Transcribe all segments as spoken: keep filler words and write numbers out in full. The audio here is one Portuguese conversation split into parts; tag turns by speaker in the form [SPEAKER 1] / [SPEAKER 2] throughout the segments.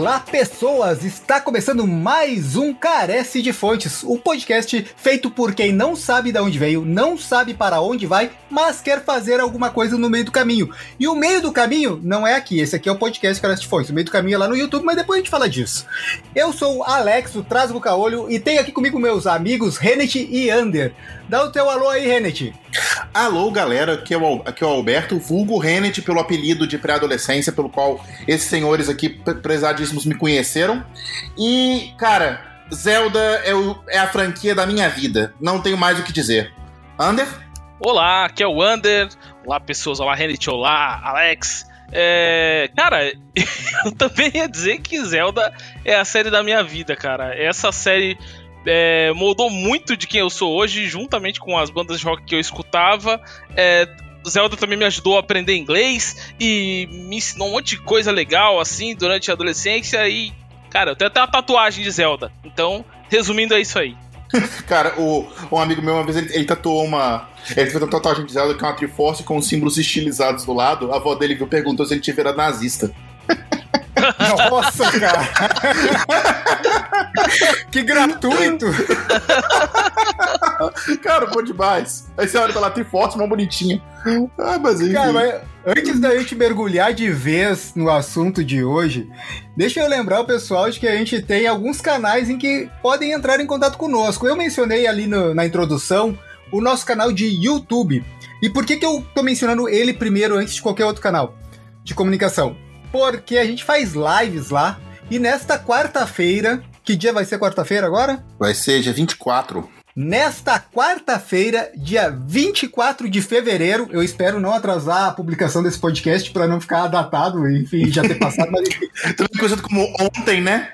[SPEAKER 1] Olá, pessoas! Está começando mais um Carece de Fontes, o um podcast feito por quem não sabe de onde veio, não sabe para onde vai, mas quer fazer alguma coisa no meio do caminho. E o meio do caminho não é aqui, esse aqui é o podcast Carece de Fontes. O meio do caminho é lá no YouTube, mas depois a gente fala disso. Eu sou o Alex, o Trasgo Caolho, e tenho aqui comigo meus amigos Renet e Ander. Dá o teu alô aí, Renet.
[SPEAKER 2] Alô, galera, aqui é o, aqui é o Alberto, vulgo Renet, pelo apelido de pré-adolescência, pelo qual esses senhores aqui, prezadíssimos, me conheceram. E, cara, Zelda é, o, é a franquia da minha vida. Não tenho mais o que dizer. Ander?
[SPEAKER 3] Olá, aqui é o Ander. Olá, pessoas. Olá, Renet. Olá, Alex. É, cara, eu também ia dizer que Zelda é a série da minha vida, cara. Essa série... É, moldou muito de quem eu sou hoje, juntamente com as bandas de rock que eu escutava. é, Zelda também me ajudou a aprender inglês e me ensinou um monte de coisa legal assim durante a adolescência. E, cara, eu tenho até uma tatuagem de Zelda. Então, resumindo, é isso aí.
[SPEAKER 2] Cara, o, um amigo meu, uma vez, ele, ele tatuou uma... Ele fez uma tatuagem de Zelda que é uma Triforce com símbolos estilizados do lado. A avó dele viu, perguntou se ele tinha virado nazista.
[SPEAKER 1] Nossa, cara! Que gratuito!
[SPEAKER 2] Cara, bom demais. Aí você olha pela Triforce, uma bonitinha. Ah, mas enfim.
[SPEAKER 1] Cara, mas antes da gente mergulhar de vez no assunto de hoje, deixa eu lembrar o pessoal de que a gente tem alguns canais em que podem entrar em contato conosco. Eu mencionei ali no, na introdução o nosso canal de YouTube. E por que, que eu tô mencionando ele primeiro antes de qualquer outro canal de comunicação? Porque a gente faz lives lá, e nesta quarta-feira... Que dia vai ser quarta-feira agora?
[SPEAKER 2] Vai ser dia vinte e quatro.
[SPEAKER 1] Nesta quarta-feira, dia vinte e quatro de fevereiro, eu espero não atrasar a publicação desse podcast para não ficar datado, enfim, já ter passado. Mas...
[SPEAKER 2] Também conhecido como ontem, né?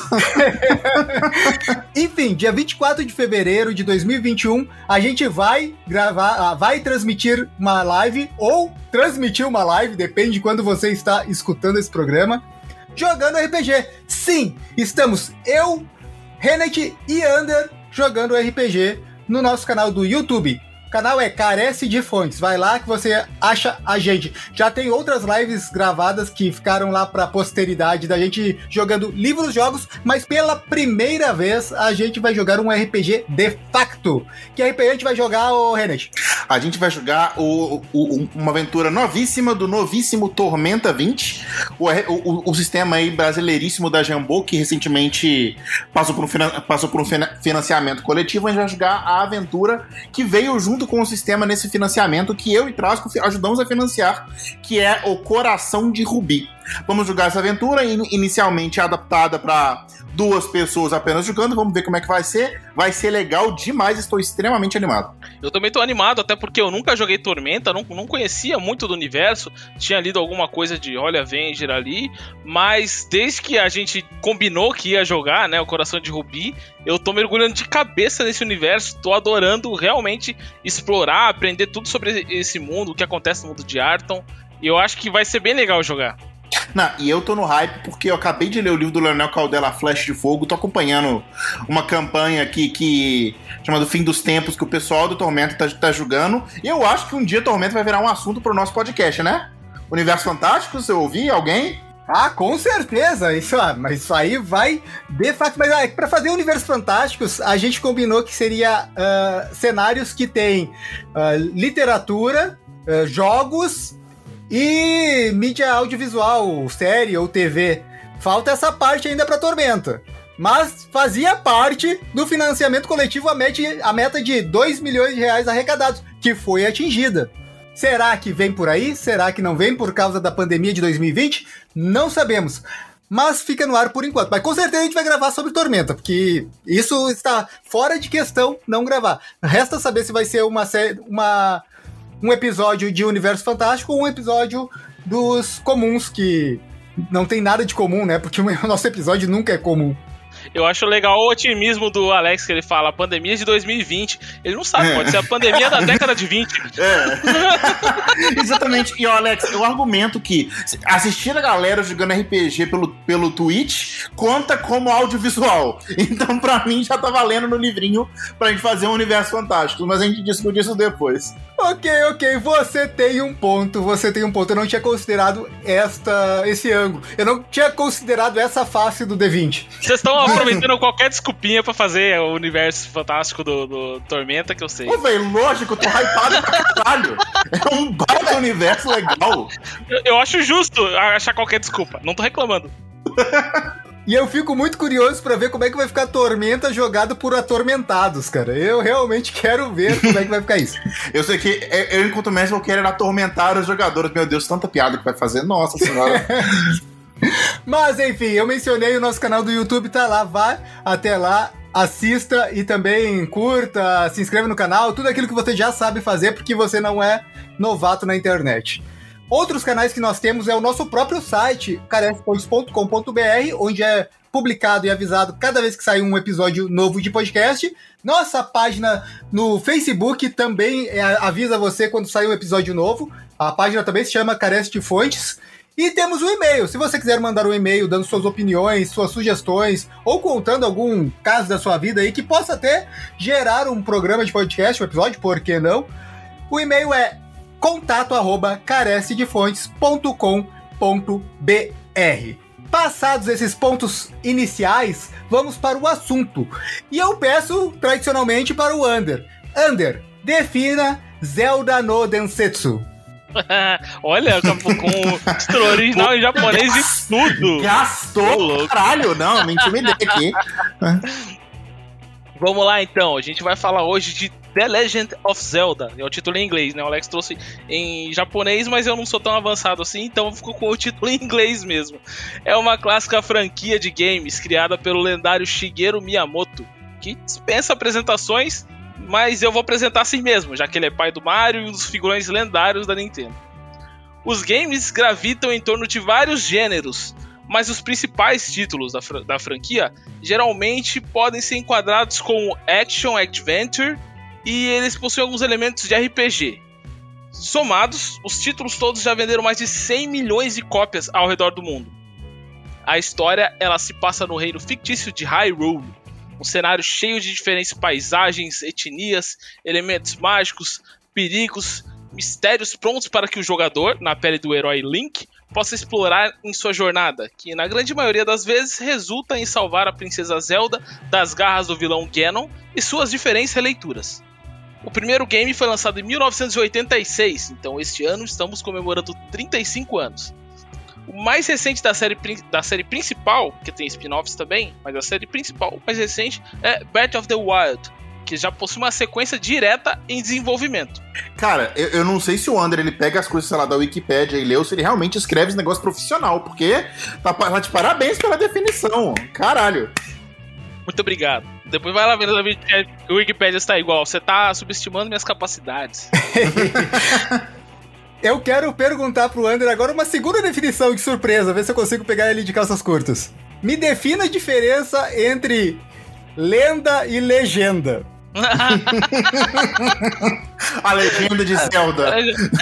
[SPEAKER 1] Enfim, dia vinte e quatro de fevereiro de dois mil e vinte e um, a gente vai gravar, vai transmitir uma live, ou transmitir uma live, depende de quando você está escutando esse programa, jogando R P G. Sim, estamos eu, Renet e Ander jogando R P G no nosso canal do YouTube. O canal é Carece de Fontes. Vai lá que você acha a gente. Já tem outras lives gravadas que ficaram lá pra posteridade da gente jogando livros, jogos, mas pela primeira vez a gente vai jogar um R P G de facto. Que R P G a gente vai jogar, ô Renet?
[SPEAKER 2] A gente vai jogar o, o, uma aventura novíssima do novíssimo Tormenta vinte, o, o, o sistema aí brasileiríssimo da Jambô, que recentemente passou por um, passou por um financiamento coletivo. A gente vai jogar a aventura que veio junto com o sistema nesse financiamento que eu e Trasco ajudamos a financiar, que é o Coração de Rubi. Vamos jogar essa aventura, inicialmente adaptada para duas pessoas apenas jogando. Vamos ver como é que vai ser. Vai ser legal demais, estou extremamente animado.
[SPEAKER 3] Eu também estou animado, até porque eu nunca joguei Tormenta, não, não conhecia muito do universo, tinha lido alguma coisa de Holy Avenger ali, mas desde que a gente combinou que ia jogar, né, o Coração de Rubi, eu tô mergulhando de cabeça nesse universo, tô adorando realmente explorar, aprender tudo sobre esse mundo, o que acontece no mundo de Arton, e eu acho que vai ser bem legal jogar.
[SPEAKER 2] Não, e eu tô no hype porque eu acabei de ler o livro do Leonel Caldela, Flecha de Fogo. Tô acompanhando uma campanha aqui que chamada Fim dos Tempos, que o pessoal do Tormenta tá, tá jogando. E eu acho que um dia Tormenta vai virar um assunto pro nosso podcast, né? Universo Fantástico, você ouviu? Alguém?
[SPEAKER 1] Ah, com certeza, isso, ah, mas isso aí vai de fato. Mas ah, para fazer Universos Fantásticos, a gente combinou que seria uh, cenários que tem uh, literatura, uh, jogos e mídia audiovisual, série ou T V. Falta essa parte ainda para Tormenta. Mas fazia parte do financiamento coletivo a meta, a meta de dois milhões de reais arrecadados, que foi atingida. Será que vem por aí? Será que não vem por causa da pandemia de dois mil e vinte? Não sabemos. Mas fica no ar por enquanto. Mas com certeza a gente vai gravar sobre Tormenta, porque isso está fora de questão não gravar. Resta saber se vai ser uma série, uma, um episódio de Universo Fantástico ou um episódio dos comuns, que não tem nada de comum, né? Porque o nosso episódio nunca é comum.
[SPEAKER 3] Eu acho legal o otimismo do Alex, que ele fala, a pandemia de dois mil e vinte. Ele não sabe, é. Pode ser a pandemia da década de vinte.
[SPEAKER 2] É. Exatamente. E, ó, Alex, eu argumento que assistir a galera jogando R P G pelo, pelo Twitch conta como audiovisual. Então, pra mim, já tá valendo no livrinho pra gente fazer um Universo Fantástico. Mas a gente discute isso depois.
[SPEAKER 1] Ok, ok, você tem um ponto, você tem um ponto. Eu não tinha considerado esta, esse ângulo. Eu não tinha considerado essa face do D vinte.
[SPEAKER 3] Vocês estão aproveitando qualquer desculpinha pra fazer o universo fantástico do, do Tormenta, que eu sei.
[SPEAKER 2] Pô, velho, lógico, eu tô hypado pra caralho. É um baita universo legal.
[SPEAKER 3] Eu, eu acho justo achar qualquer desculpa, não tô reclamando.
[SPEAKER 1] E eu fico muito curioso pra ver como é que vai ficar Tormenta jogado por atormentados, cara. Eu realmente quero ver como é que vai ficar isso.
[SPEAKER 2] Eu sei que eu, enquanto mesmo, eu quero atormentar os jogadores. Meu Deus, tanta piada que vai fazer. Nossa senhora.
[SPEAKER 1] Mas, enfim, eu mencionei o nosso canal do YouTube, tá lá. Vá até lá, assista e também curta, se inscreva no canal. Tudo aquilo que você já sabe fazer, porque você não é novato na internet. Outros canais que nós temos é o nosso próprio site, carece pontos ponto com ponto b r, onde é publicado e avisado cada vez que sai um episódio novo de podcast. Nossa página no Facebook também é, avisa você quando sai um episódio novo. A página também se chama Carece de Fontes. E temos o e-mail. Se você quiser mandar um e-mail dando suas opiniões, suas sugestões, ou contando algum caso da sua vida aí que possa até gerar um programa de podcast, um episódio, por que não? O e-mail é contato arroba carecedefontes ponto com ponto b r. Passados esses pontos iniciais, vamos para o assunto. E eu peço, tradicionalmente, para o Ander. Ander, defina Zelda no Densetsu.
[SPEAKER 3] Olha, com o título original em japonês e tudo.
[SPEAKER 2] Gastou, caralho. Não, me intimidei aqui.
[SPEAKER 3] Vamos lá, então. A gente vai falar hoje de The Legend of Zelda. É o título em inglês, né? O Alex trouxe em japonês, mas eu não sou tão avançado assim, então ficou com o título em inglês mesmo. É uma clássica franquia de games criada pelo lendário Shigeru Miyamoto, que dispensa apresentações, mas eu vou apresentar assim mesmo, já que ele é pai do Mario e um dos figurões lendários da Nintendo. Os games gravitam em torno de vários gêneros, mas os principais títulos da, fr- da franquia geralmente podem ser enquadrados como Action Adventure, e eles possuem alguns elementos de R P G. Somados, os títulos todos já venderam mais de cem milhões de cópias ao redor do mundo. A história ela se passa no reino fictício de Hyrule, um cenário cheio de diferentes paisagens, etnias, elementos mágicos, perigos, mistérios prontos para que o jogador, na pele do herói Link, possa explorar em sua jornada, que na grande maioria das vezes resulta em salvar a princesa Zelda das garras do vilão Ganon e suas diferentes releituras. O primeiro game foi lançado em mil novecentos e oitenta e seis, então este ano estamos comemorando trinta e cinco anos. O mais recente da série, da série principal, que tem spin-offs também, mas a série principal, o mais recente, é Breath of the Wild, que já possui uma sequência direta em desenvolvimento.
[SPEAKER 2] Cara, eu, eu não sei se o André ele pega as coisas, sei lá, da Wikipédia e lê, ou se ele realmente escreve esse negócio profissional, porque tá, tá de parabéns pela definição, caralho.
[SPEAKER 3] Muito obrigado. Depois vai lá ver na Wikipédia, o Wikipédia está igual, você tá subestimando minhas capacidades.
[SPEAKER 1] Eu quero perguntar pro Ander agora uma segunda definição de surpresa, ver se eu consigo pegar ele de calças curtas. Me defina a diferença entre lenda e legenda.
[SPEAKER 2] A legenda de Zelda.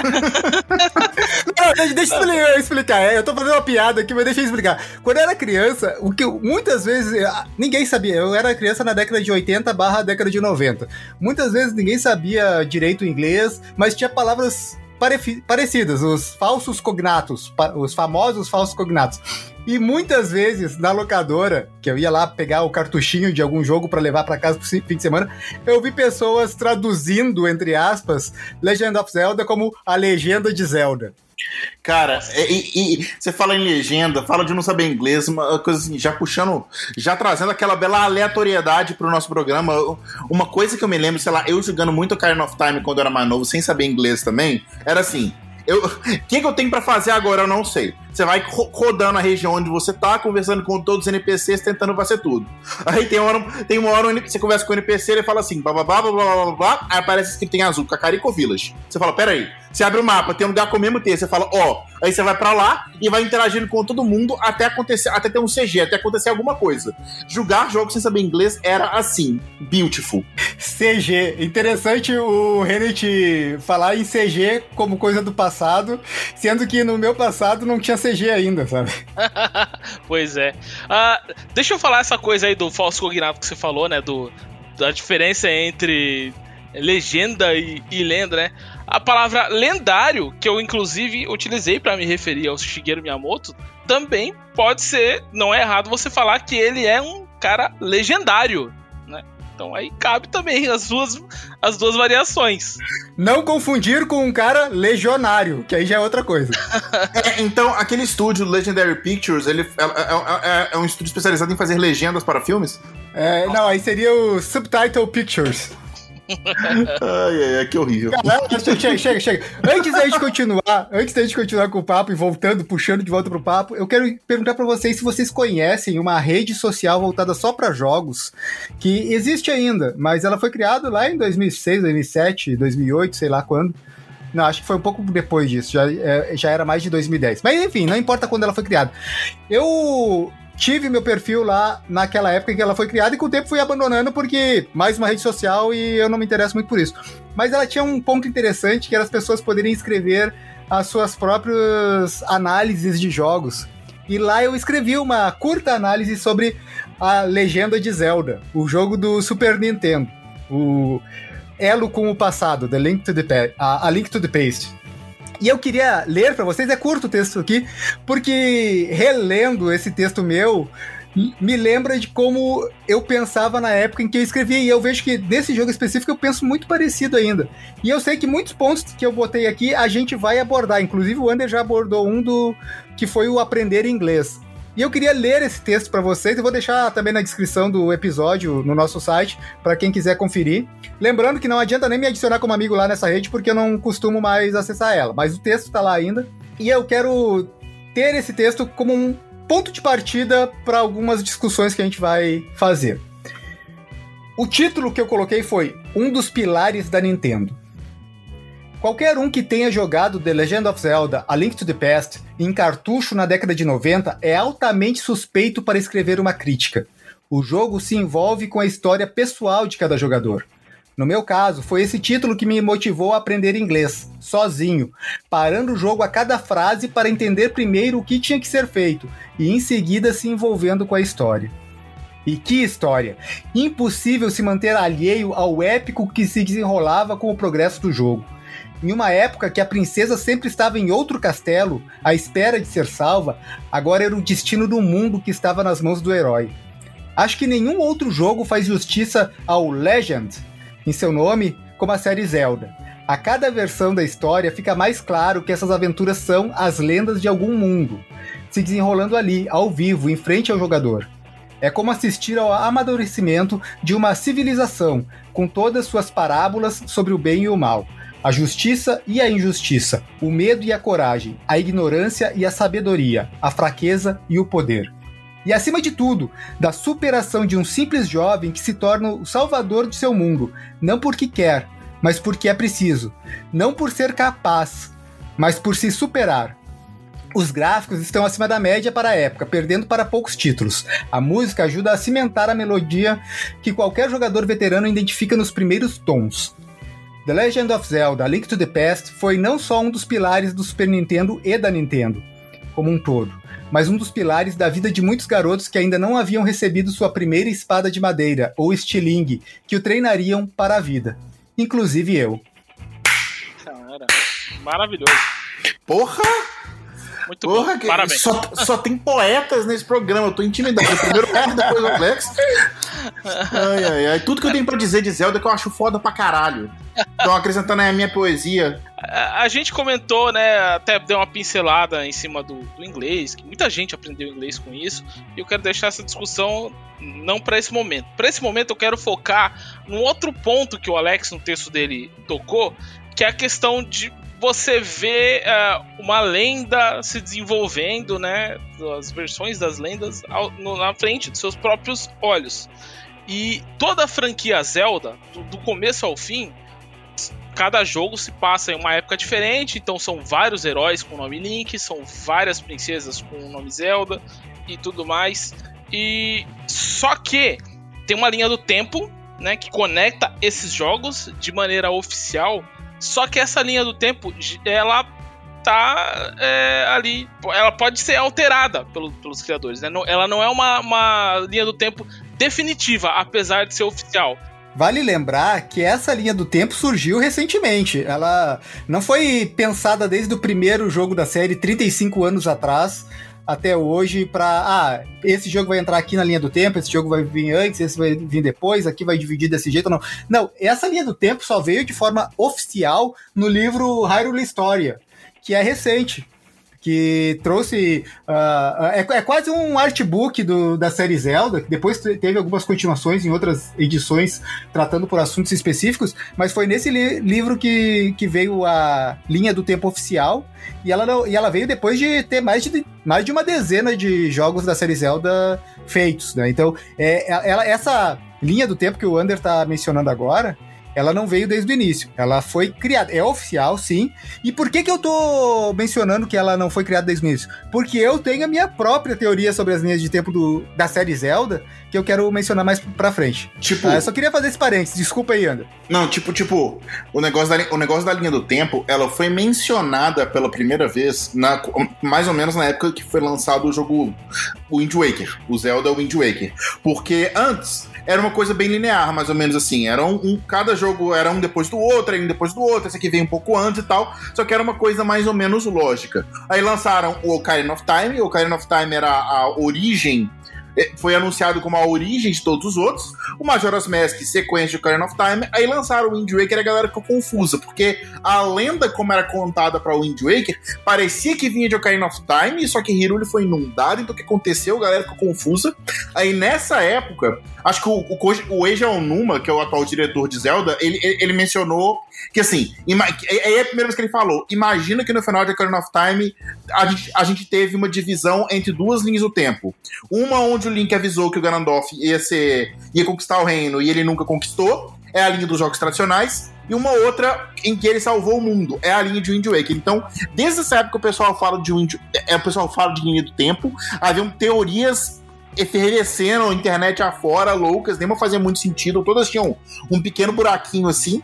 [SPEAKER 1] Não, deixa, deixa eu explicar. Eu tô fazendo uma piada aqui, mas deixa eu explicar. Quando eu era criança, o que eu, muitas vezes ninguém sabia. Eu era criança na década de oitenta barra década de noventa. Muitas vezes ninguém sabia direito inglês, mas tinha palavras parecidas, os falsos cognatos, os famosos falsos cognatos. E muitas vezes, na locadora, que eu ia lá pegar o cartuchinho de algum jogo pra levar pra casa pro fim de semana, eu vi pessoas traduzindo, entre aspas, Legend of Zelda como a legenda de Zelda.
[SPEAKER 2] Cara, e, e você fala em legenda, fala de não saber inglês, uma coisa assim, já puxando, já trazendo aquela bela aleatoriedade pro nosso programa. Uma coisa que eu me lembro, sei lá, eu jogando muito Ocarina of Time quando eu era mais novo, sem saber inglês também, era assim, o que, que eu tenho pra fazer agora eu não sei. Você vai rodando a região onde você tá, conversando com todos os N P Cs, tentando fazer tudo. Aí tem uma hora, tem uma hora você conversa com o N P C, ele fala assim, blá blá blá blá blá blá blá, aí aparece escrito em azul, Kakariko Village. Você fala, pera aí, você abre o mapa, tem um lugar com o mesmo texto, você fala, ó, oh. Aí você vai pra lá e vai interagindo com todo mundo até acontecer, até ter um C G, até acontecer alguma coisa. Jogar jogos sem saber inglês era assim, beautiful.
[SPEAKER 1] C G, interessante o Renet falar em C G como coisa do passado, sendo que no meu passado não tinha C G ainda, sabe?
[SPEAKER 3] Pois é. Uh, deixa eu falar essa coisa aí do falso cognato que você falou, né? Do, da diferença entre legenda e, e lenda, né? A palavra lendário, que eu inclusive utilizei para me referir ao Shigeru Miyamoto, também pode ser, não é errado você falar que ele é um cara legendário, né? Então aí cabe também as duas, as duas variações.
[SPEAKER 1] Não confundir com um cara legionário, que aí já é outra coisa.
[SPEAKER 2] É, então, aquele estúdio Legendary Pictures, ele é, é, é, é um estúdio especializado em fazer legendas para filmes?
[SPEAKER 1] É, não, aí seria o Subtitle Pictures.
[SPEAKER 2] Ai, ai, ai, que horrível.
[SPEAKER 1] Caramba, chega, chega, chega. Antes da gente continuar, antes da gente continuar com o papo e voltando, puxando de volta pro papo, eu quero perguntar pra vocês se vocês conhecem uma rede social voltada só pra jogos, que existe ainda, mas ela foi criada lá em dois mil e seis, dois mil e sete, dois mil e oito, sei lá quando. Não, acho que foi um pouco depois disso, já, é, já era mais de dois mil e dez. Mas enfim, não importa quando ela foi criada. Eu tive meu perfil lá naquela época em que ela foi criada e com o tempo fui abandonando porque mais uma rede social e eu não me interesso muito por isso. Mas ela tinha um ponto interessante que era as pessoas poderem escrever as suas próprias análises de jogos. E lá eu escrevi uma curta análise sobre a Legenda de Zelda, o jogo do Super Nintendo, o Elo com o Passado, The Link to the Pa- a, a Link to the Past. E eu queria ler para vocês, é curto o texto aqui, porque relendo esse texto meu, me lembra de como eu pensava na época em que eu escrevia, e eu vejo que nesse jogo específico eu penso muito parecido ainda. E eu sei que muitos pontos que eu botei aqui a gente vai abordar, inclusive o Ander já abordou um do que foi o aprender inglês. E eu queria ler esse texto para vocês, eu vou deixar também na descrição do episódio no nosso site, para quem quiser conferir. Lembrando que não adianta nem me adicionar como amigo lá nessa rede, porque eu não costumo mais acessar ela, mas o texto tá lá ainda. E eu quero ter esse texto como um ponto de partida para algumas discussões que a gente vai fazer. O título que eu coloquei foi Um dos Pilares da Nintendo. Qualquer um que tenha jogado The Legend of Zelda, A Link to the Past, em cartucho na década de noventa é altamente suspeito para escrever uma crítica. O jogo se envolve com a história pessoal de cada jogador. No meu caso, foi esse título que me motivou a aprender inglês, sozinho, parando o jogo a cada frase para entender primeiro o que tinha que ser feito, e em seguida se envolvendo com a história. E que história! Impossível se manter alheio ao épico que se desenrolava com o progresso do jogo. Em uma época que a princesa sempre estava em outro castelo, à espera de ser salva, agora era o destino do mundo que estava nas mãos do herói. Acho que nenhum outro jogo faz justiça ao Legend, em seu nome, como a série Zelda. A cada versão da história fica mais claro que essas aventuras são as lendas de algum mundo, se desenrolando ali, ao vivo, em frente ao jogador. É como assistir ao amadurecimento de uma civilização, com todas suas parábolas sobre o bem e o mal. A justiça e a injustiça, o medo e a coragem, a ignorância e a sabedoria, a fraqueza e o poder. E acima de tudo, da superação de um simples jovem que se torna o salvador de seu mundo, não porque quer, mas porque é preciso, não por ser capaz, mas por se superar. Os gráficos estão acima da média para a época, perdendo para poucos títulos. A música ajuda a cimentar a melodia que qualquer jogador veterano identifica nos primeiros tons. The Legend of Zelda, A Link to the Past foi não só um dos pilares do Super Nintendo e da Nintendo, como um todo, mas um dos pilares da vida de muitos garotos que ainda não haviam recebido sua primeira espada de madeira, ou estilingue, que o treinariam para a vida. Inclusive eu.
[SPEAKER 3] Cara, maravilhoso.
[SPEAKER 2] Porra!
[SPEAKER 3] Muito
[SPEAKER 2] Porra,
[SPEAKER 3] bom, parabéns.
[SPEAKER 2] Só, só tem poetas nesse programa, eu tô intimidado. Primeiro o Ed, depois o Alex. Ai, ai, ai. Tudo que eu tenho pra dizer de Zelda é que eu acho foda pra caralho. Então, acrescentando aí a minha poesia.
[SPEAKER 3] A, a gente comentou, né, até deu uma pincelada em cima do, do inglês, que muita gente aprendeu inglês com isso, e eu quero deixar essa discussão não pra esse momento. Pra esse momento eu quero focar num outro ponto que o Alex, no texto dele, tocou, que é a questão de você vê uh, uma lenda se desenvolvendo, né? As versões das lendas ao, no, na frente dos seus próprios olhos. E toda a franquia Zelda, do, do começo ao fim, cada jogo se passa em uma época diferente. Então são vários heróis com o nome Link, são várias princesas com o nome Zelda e tudo mais. E só que tem uma linha do tempo, né, que conecta esses jogos de maneira oficial. Só que essa linha do tempo, ela tá é, ali, ela pode ser alterada pelo, pelos criadores, né? Ela não é uma, uma linha do tempo definitiva, apesar de ser oficial.
[SPEAKER 1] Vale lembrar que essa linha do tempo surgiu recentemente. Ela não foi pensada desde o primeiro jogo da série, trinta e cinco anos atrás, até hoje, para ah, esse jogo vai entrar aqui na linha do tempo, esse jogo vai vir antes, esse vai vir depois, aqui vai dividir desse jeito, não. Não, essa linha do tempo só veio de forma oficial no livro Hyrule Historia, que é recente, que trouxe... Uh, é, é quase um artbook do, da série Zelda, que depois teve algumas continuações em outras edições tratando por assuntos específicos, mas foi nesse li- livro que, que veio a linha do tempo oficial, e ela, e ela veio depois de ter mais de, mais de uma dezena de jogos da série Zelda feitos, né? Então, é, ela, essa linha do tempo que o Ander tá mencionando agora, ela não veio desde o início. Ela foi criada. É oficial, sim. E por que que eu tô mencionando que ela não foi criada desde o início? Porque eu tenho a minha própria teoria sobre as linhas de tempo do, da série Zelda, que eu quero mencionar mais pra frente. Tipo... Ah, eu só queria fazer esse parênteses. Desculpa aí, Ander.
[SPEAKER 2] Não, tipo, tipo, o negócio, da, o negócio da linha do tempo, ela foi mencionada pela primeira vez, na, mais ou menos na época que foi lançado o jogo, o Wind Waker. O Zelda Wind Waker. Porque antes... era uma coisa bem linear, mais ou menos assim. Era um, um, cada jogo era um depois do outro, aí um depois do outro, esse aqui veio um pouco antes e tal, só que era uma coisa mais ou menos lógica. Aí lançaram o Ocarina of Time, o Ocarina of Time era a origem, foi anunciado como a origem de todos os outros, o Majora's Mask, sequência de Ocarina of Time, aí lançaram o Wind Waker e a galera ficou confusa, porque a lenda como era contada para o Wind Waker, parecia que vinha de Ocarina of Time, só que Hyrule foi inundado, então o que aconteceu? A galera ficou confusa. Aí nessa época, acho que o, o, o Eiji Aonuma, que é o atual diretor de Zelda, ele, ele, ele mencionou que assim, é a primeira vez que ele falou, imagina que no final de Ocarina of Time a gente, a gente teve uma divisão entre duas linhas do tempo. Uma onde o Link avisou que o Ganondorf ia, ser, ia conquistar o reino e ele nunca conquistou, é a linha dos jogos tradicionais, e uma outra em que ele salvou o mundo, é a linha de Wind Waker. Então, desde essa época o pessoal fala de Wind, é, o pessoal fala de linha do tempo, haviam teorias efervescendo, internet afora, loucas, nem pra fazer muito sentido, todas tinham um pequeno buraquinho assim.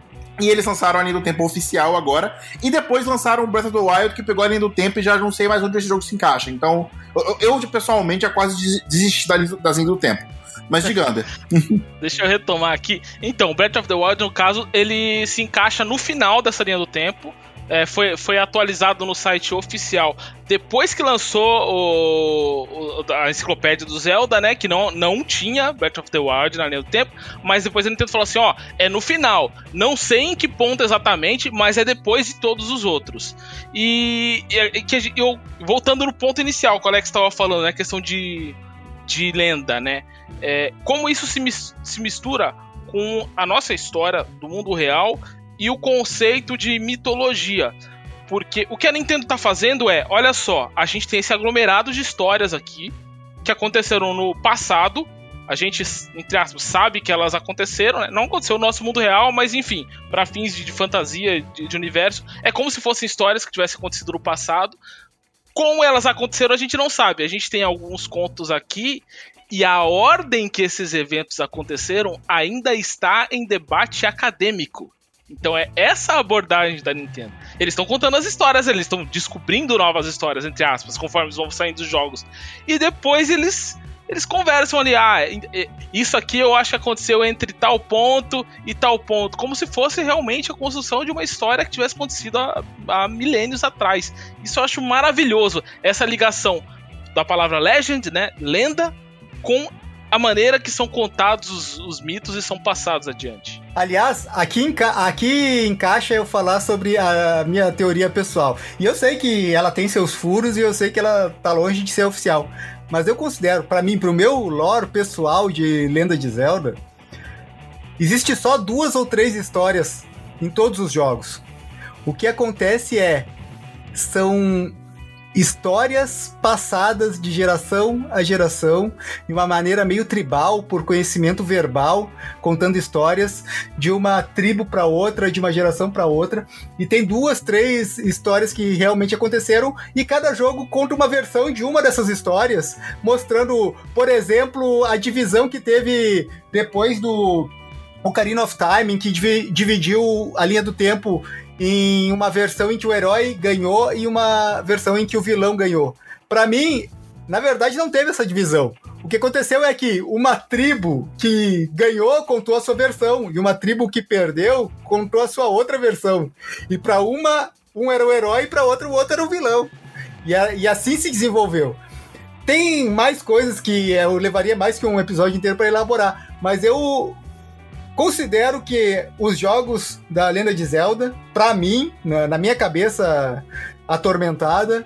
[SPEAKER 2] E eles lançaram a linha do tempo oficial agora. E depois lançaram o Breath of the Wild, que pegou a linha do tempo e já não sei mais onde esse jogo se encaixa. Então, eu, eu pessoalmente, já quase desisti da linha do tempo. Mas diga, Ander.
[SPEAKER 3] Deixa eu retomar aqui. Então, Breath of the Wild, no caso, ele se encaixa no final dessa linha do tempo. É, foi, foi atualizado no site oficial depois que lançou o, o, a enciclopédia do Zelda, né? Que não, não tinha Breath of the Wild na linha do tempo, mas depois a Nintendo falou assim, ó, é no final. Não sei em que ponto exatamente, mas é depois de todos os outros. E, e que eu, voltando no ponto inicial, que o Alex estava falando, né? Questão de, de lenda, né? É, como isso se, mis, se mistura com a nossa história do mundo real e o conceito de mitologia. Porque o que a Nintendo tá fazendo é, olha só, a gente tem esse aglomerado de histórias aqui que aconteceram no passado. A gente, entre aspas, sabe que elas aconteceram, né? Não aconteceu no nosso mundo real, mas enfim, para fins de, de fantasia, de, de universo, é como se fossem histórias que tivessem acontecido no passado. Como elas aconteceram, a gente não sabe. A gente tem alguns contos aqui e a ordem que esses eventos aconteceram ainda está em debate acadêmico. Então é essa a abordagem da Nintendo. Eles estão contando as histórias, eles estão descobrindo novas histórias, entre aspas, conforme eles vão saindo dos jogos. E depois eles, eles conversam ali, ah, isso aqui eu acho que aconteceu entre tal ponto e tal ponto. Como se fosse realmente a construção de uma história que tivesse acontecido há, há milênios atrás. Isso eu acho maravilhoso, essa ligação da palavra legend, né, lenda, com a maneira que são contados os, os mitos e são passados adiante.
[SPEAKER 1] Aliás, aqui, enca- aqui encaixa eu falar sobre a minha teoria pessoal. E eu sei que ela tem seus furos e eu sei que ela tá longe de ser oficial. Mas eu considero, pra mim, pro meu lore pessoal de Lenda de Zelda, existe só duas ou três histórias em todos os jogos. O que acontece é, são histórias passadas de geração a geração, de uma maneira meio tribal, por conhecimento verbal, contando histórias de uma tribo para outra, de uma geração para outra, e tem duas, três histórias que realmente aconteceram, e cada jogo conta uma versão de uma dessas histórias, mostrando, por exemplo, a divisão que teve depois do Ocarina of Time, em que dividiu a linha do tempo em uma versão em que o herói ganhou e uma versão em que o vilão ganhou. Pra mim, Na verdade, não teve essa divisão. O que aconteceu é que uma tribo que ganhou contou a sua versão, e uma tribo que perdeu contou a sua outra versão. E para uma, um era o herói, e para outra, o outro era o vilão. E, a, e assim se desenvolveu. Tem mais coisas que eu levaria mais que um episódio inteiro para elaborar, mas eu considero que os jogos da Lenda de Zelda, para mim, na, na minha cabeça atormentada,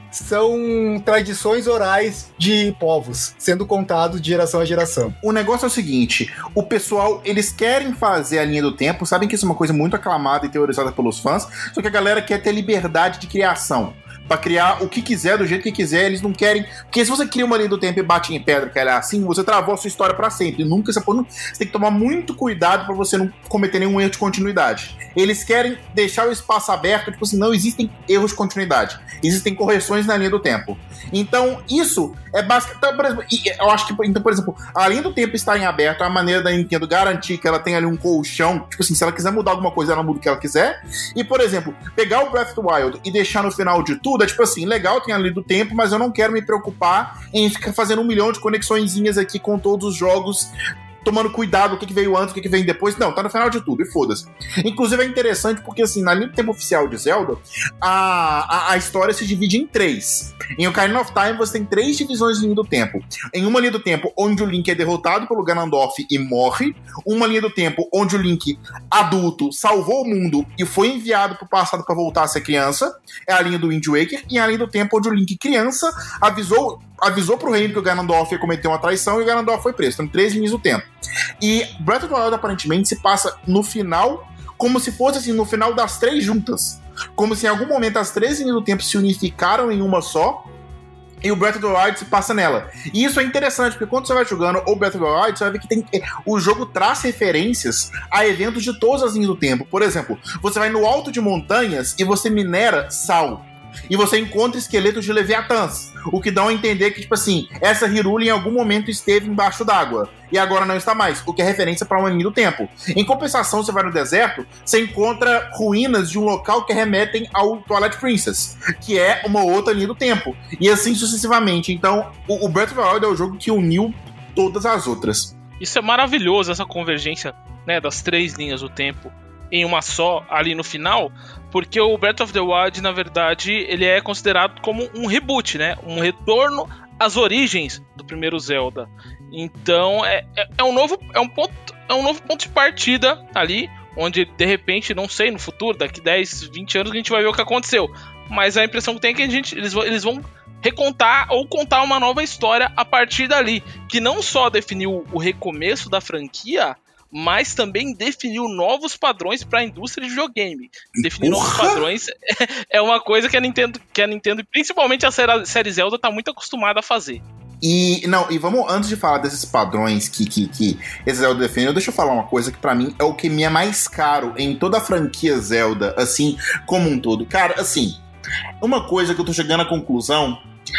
[SPEAKER 1] são tradições orais de povos, sendo contados de geração a geração.
[SPEAKER 2] O negócio é o seguinte, o pessoal, eles querem fazer a linha do tempo, sabem que isso é uma coisa muito aclamada e teorizada pelos fãs, só que a galera quer ter liberdade de criação. Pra criar o que quiser, do jeito que quiser, eles não querem... Porque se você cria uma linha do tempo e bate em pedra, que ela é assim, você travou a sua história pra sempre. Nunca você, pode... você tem que tomar muito cuidado pra você não cometer nenhum erro de continuidade. Eles querem deixar o espaço aberto, tipo assim, não existem erros de continuidade. Existem correções na linha do tempo. Então, isso é basicamente... Então, por exemplo, eu acho que, então, por exemplo, a linha do tempo estar em aberto é a maneira da Nintendo garantir que ela tem ali um colchão. Tipo assim, se ela quiser mudar alguma coisa, ela muda o que ela quiser. E, por exemplo, pegar o Breath of the Wild e deixar no final de tudo, é tipo assim, legal, tem a linha do tempo, mas eu não quero me preocupar em ficar fazendo um milhão de conexõezinhas aqui com todos os jogos, tomando cuidado o que, que veio antes, o que, que veio depois. Não, tá no final de tudo, e foda-se. Inclusive é interessante porque, assim, na linha do tempo oficial de Zelda, a, a, a história se divide em três. Em Ocarina of Time, você tem três divisões de linha do tempo. Em uma linha do tempo, onde o Link é derrotado pelo Ganondorf e morre. Uma linha do tempo, onde o Link, adulto, salvou o mundo e foi enviado pro passado para voltar a ser criança. É a linha do Wind Waker. E a linha do tempo, onde o Link, criança, avisou... avisou pro reino que o Ganondorf ia cometer uma traição e o Ganondorf foi preso. Então, três linhas do tempo. E Breath of the Wild, aparentemente, se passa no final, como se fosse assim, no final das três juntas. Como se em algum momento as três linhas do tempo se unificaram em uma só, e o Breath of the Wild se passa nela. E isso é interessante, porque quando você vai jogando o Breath of the Wild, você vai ver que tem, o jogo traz referências a eventos de todas as linhas do tempo. Por exemplo, você vai no alto de montanhas e você minera sal. E você encontra esqueletos de Leviatãs, o que dá a entender que, tipo assim, essa Hyrule em algum momento esteve embaixo d'água e agora não está mais, o que é referência para uma linha do tempo. Em compensação, você vai no deserto, você encontra ruínas de um local que remetem ao Twilight Princess, que é uma outra linha do tempo, e assim sucessivamente. Então, o Breath of the Wild é o jogo que uniu todas as outras.
[SPEAKER 3] Isso é maravilhoso, essa convergência, né, das três linhas do tempo em uma só ali no final, porque o Breath of the Wild, na verdade, ele é considerado como um reboot, né? Um retorno às origens do primeiro Zelda. Então é, é, é um novo é um ponto é um novo ponto de partida ali, onde de repente, não sei, no futuro, daqui dez, vinte anos a gente vai ver o que aconteceu. Mas a impressão que tem é que a gente, eles, vão, eles vão recontar ou contar uma nova história a partir dali, que não só definiu o recomeço da franquia, mas também definiu novos padrões para a indústria de videogame. Definir novos padrões é uma coisa que a Nintendo, que a Nintendo, principalmente a série Zelda, tá muito acostumada a fazer.
[SPEAKER 2] E, não, e vamos, antes de falar desses padrões que, que, que esse Zelda definiu, deixa eu falar uma coisa que pra mim é o que me é mais caro em toda a franquia Zelda, assim, como um todo. Cara, assim, uma coisa que eu tô chegando à conclusão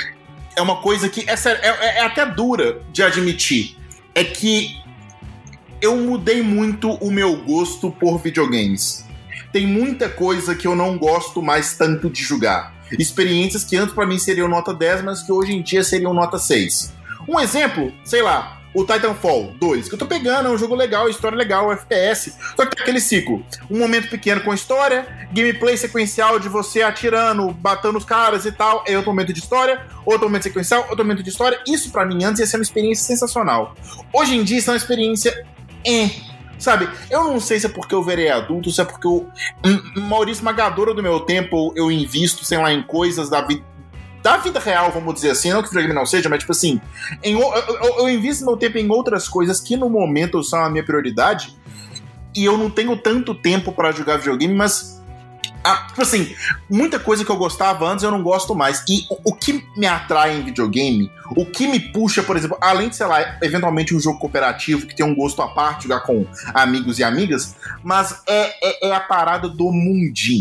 [SPEAKER 2] é uma coisa que é, é, é até dura de admitir, é que eu mudei muito o meu gosto por videogames. Tem muita coisa que eu não gosto mais tanto de jogar. Experiências que antes pra mim seriam nota dez, mas que hoje em dia seriam nota seis. Um exemplo, sei lá, o Titanfall dois, que eu tô pegando, é um jogo legal, história legal, F P S, só que tem aquele ciclo. Um momento pequeno com história, gameplay sequencial de você atirando, batendo os caras e tal, é outro momento de história, outro momento sequencial, outro momento de história. Isso pra mim antes ia ser uma experiência sensacional. Hoje em dia isso é uma experiência... É, sabe, eu não sei se é porque eu virei adulto, se é porque eu, a maioria esmagadora do meu tempo eu invisto, sei lá, em coisas da vida, da vida real, vamos dizer assim, não que o videogame não seja, mas tipo assim, em, eu, eu, eu invisto meu tempo em outras coisas que no momento são a minha prioridade, e eu não tenho tanto tempo pra jogar videogame, mas ah, tipo assim, muita coisa que eu gostava antes eu não gosto mais. E o, o que me atrai em videogame, o que me puxa, por exemplo, além de, sei lá, eventualmente um jogo cooperativo que tem um gosto à parte, jogar com amigos e amigas, mas é, é, é a parada do mundinho.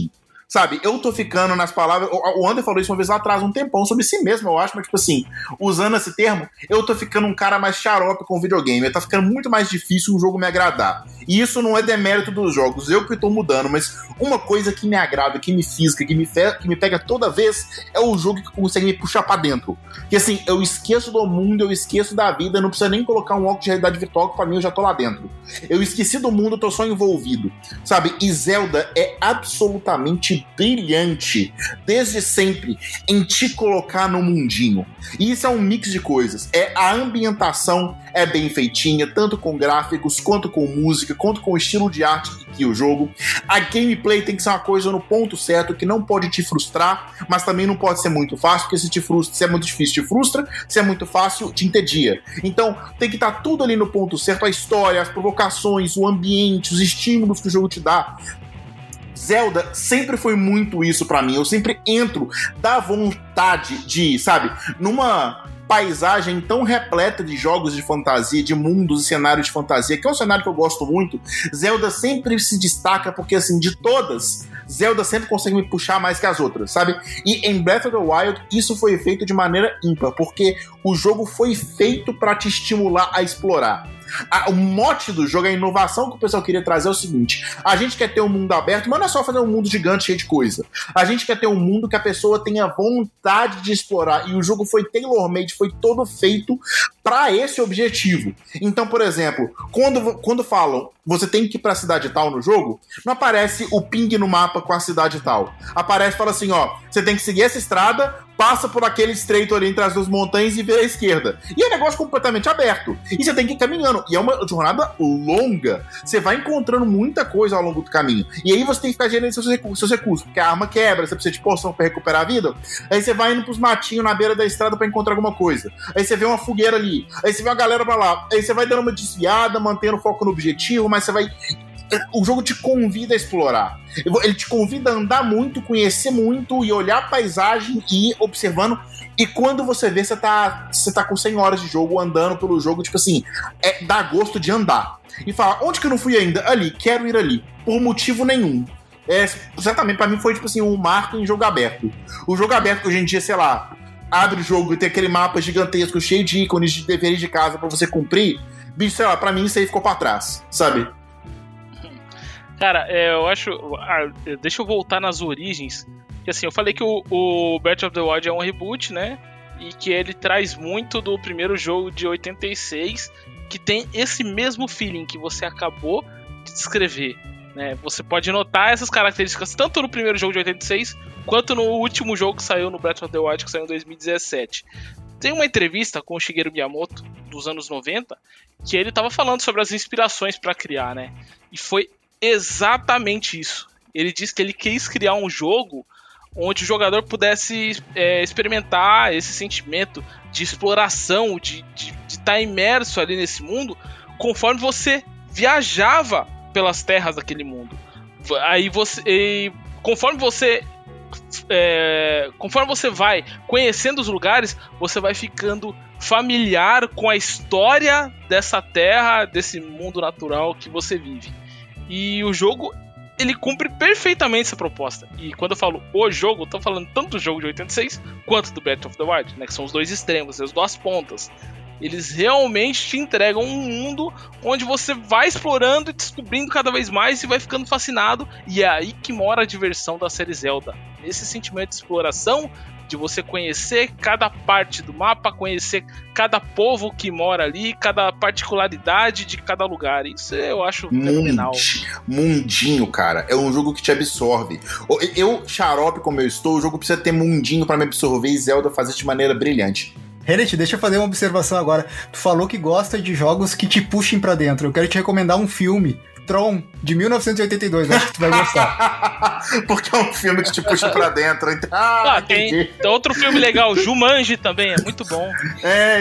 [SPEAKER 2] Sabe, eu tô ficando nas palavras... O Ander falou isso uma vez lá atrás, um tempão, sobre si mesmo, eu acho, mas tipo assim, usando esse termo, eu tô ficando um cara mais xarope com o videogame. Tá ficando muito mais difícil o jogo me agradar. E isso não é demérito dos jogos, eu que tô mudando, mas uma coisa que me agrada, que me fisga, que me, fe... que me pega toda vez, é o jogo que consegue me puxar pra dentro. Que assim, eu esqueço do mundo, eu esqueço da vida, não precisa nem colocar um óculos de realidade virtual, que pra mim eu já tô lá dentro. Eu esqueci do mundo, eu tô só envolvido. Sabe, e Zelda é absolutamente brilhante, desde sempre, em te colocar no mundinho. E isso é um mix de coisas. É a ambientação é bem feitinha, tanto com gráficos, quanto com música, quanto com o estilo de arte que o jogo. A gameplay tem que ser uma coisa no ponto certo, que não pode te frustrar, mas também não pode ser muito fácil, porque se te frustra, se é muito difícil, te frustra, se é muito fácil, te entedia. Então, tem que estar tudo ali no ponto certo, a história, as provocações, o ambiente, os estímulos que o jogo te dá. Zelda sempre foi muito isso pra mim. Eu sempre entro da vontade de, sabe, numa paisagem tão repleta de jogos de fantasia, de mundos e cenários de fantasia, que é um cenário que eu gosto muito. Zelda sempre se destaca porque, assim, de todas, Zelda sempre consegue me puxar mais que as outras, sabe? E em Breath of the Wild, isso foi feito de maneira ímpar, porque o jogo foi feito pra te estimular a explorar. A, o mote do jogo, a inovação que o pessoal queria trazer é o seguinte: a gente quer ter um mundo aberto, mas não é só fazer um mundo gigante cheio de coisa. A gente quer ter um mundo que a pessoa tenha vontade de explorar, e o jogo foi tailor-made, foi todo feito para esse objetivo. Então, por exemplo, quando, quando falam você tem que ir pra cidade tal no jogo, não aparece o ping no mapa com a cidade tal. Aparece e fala assim, ó, você tem que seguir essa estrada, passa por aquele estreito ali entre as duas montanhas e vira à esquerda. E é um negócio completamente aberto. E você tem que ir caminhando. E é uma jornada longa. Você vai encontrando muita coisa ao longo do caminho. E aí você tem que ficar gerando seus recursos, seus recursos, porque a arma quebra, você precisa de poção pra recuperar a vida. Aí você vai indo pros matinhos na beira da estrada pra encontrar alguma coisa. Aí você vê uma fogueira ali. Aí você vê uma galera pra lá. Aí você vai dando uma desviada, mantendo o foco no objetivo, mas você vai... O jogo te convida a explorar. Ele te convida a andar muito, conhecer muito e olhar a paisagem e ir observando. E quando você vê, você tá, você tá com cem horas de jogo, andando pelo jogo, tipo assim, é, dá gosto de andar. E falar, onde que eu não fui ainda? Ali, quero ir ali. Por motivo nenhum. É, exatamente, pra mim foi tipo assim, um marco em jogo aberto. O jogo aberto que hoje em dia, sei lá, abre o jogo e tem aquele mapa gigantesco, cheio de ícones de deveres de casa pra você cumprir. Bicho, sei lá, pra mim isso aí ficou pra trás, sabe?
[SPEAKER 3] Cara, é, eu acho... Ah, deixa eu voltar nas origens. Que assim, eu falei que o, o Breath of the Wild é um reboot, né? E que ele traz muito do primeiro jogo de oitenta e seis, que tem esse mesmo feeling que você acabou de descrever, né? Você pode notar essas características tanto no primeiro jogo de oitenta e seis, quanto no último jogo que saiu no Breath of the Wild, que saiu em dois mil e dezessete. Tem uma entrevista com o Shigeru Miyamoto, dos anos noventa, que ele tava falando sobre as inspirações para criar, né? E foi exatamente isso. Ele disse que ele quis criar um jogo onde o jogador pudesse é, experimentar esse sentimento de exploração, de estar tá imerso ali nesse mundo, conforme você viajava pelas terras daquele mundo. Aí você, e, conforme você é, conforme você vai conhecendo os lugares, você vai ficando familiar com a história dessa terra, desse mundo natural que você vive. E o jogo, ele cumpre perfeitamente essa proposta. E quando eu falo o jogo, eu tô falando tanto do jogo de oitenta e seis quanto do Breath of the Wild, né, que são os dois extremos, as duas pontas. Eles realmente te entregam um mundo onde você vai explorando e descobrindo cada vez mais e vai ficando fascinado. E é aí que mora a diversão da série Zelda. Esse sentimento de exploração, de você conhecer cada parte do mapa, conhecer cada povo que mora ali, cada particularidade de cada lugar. Isso eu acho fenomenal.
[SPEAKER 2] Mundinho, cara. É um jogo que te absorve. Eu, xarope como eu estou, o jogo precisa ter mundinho pra me absorver e Zelda faz isso de maneira brilhante.
[SPEAKER 1] Renet, deixa eu fazer uma observação agora. Tu falou que gosta de jogos que te puxem pra dentro. Eu quero te recomendar um filme, Tron, de mil novecentos e oitenta e dois. Acho que tu vai gostar.
[SPEAKER 2] Porque é um filme que te puxa pra dentro. Então...
[SPEAKER 3] Ah, ah tem, tem outro filme legal, Jumanji também, é muito bom.
[SPEAKER 2] É.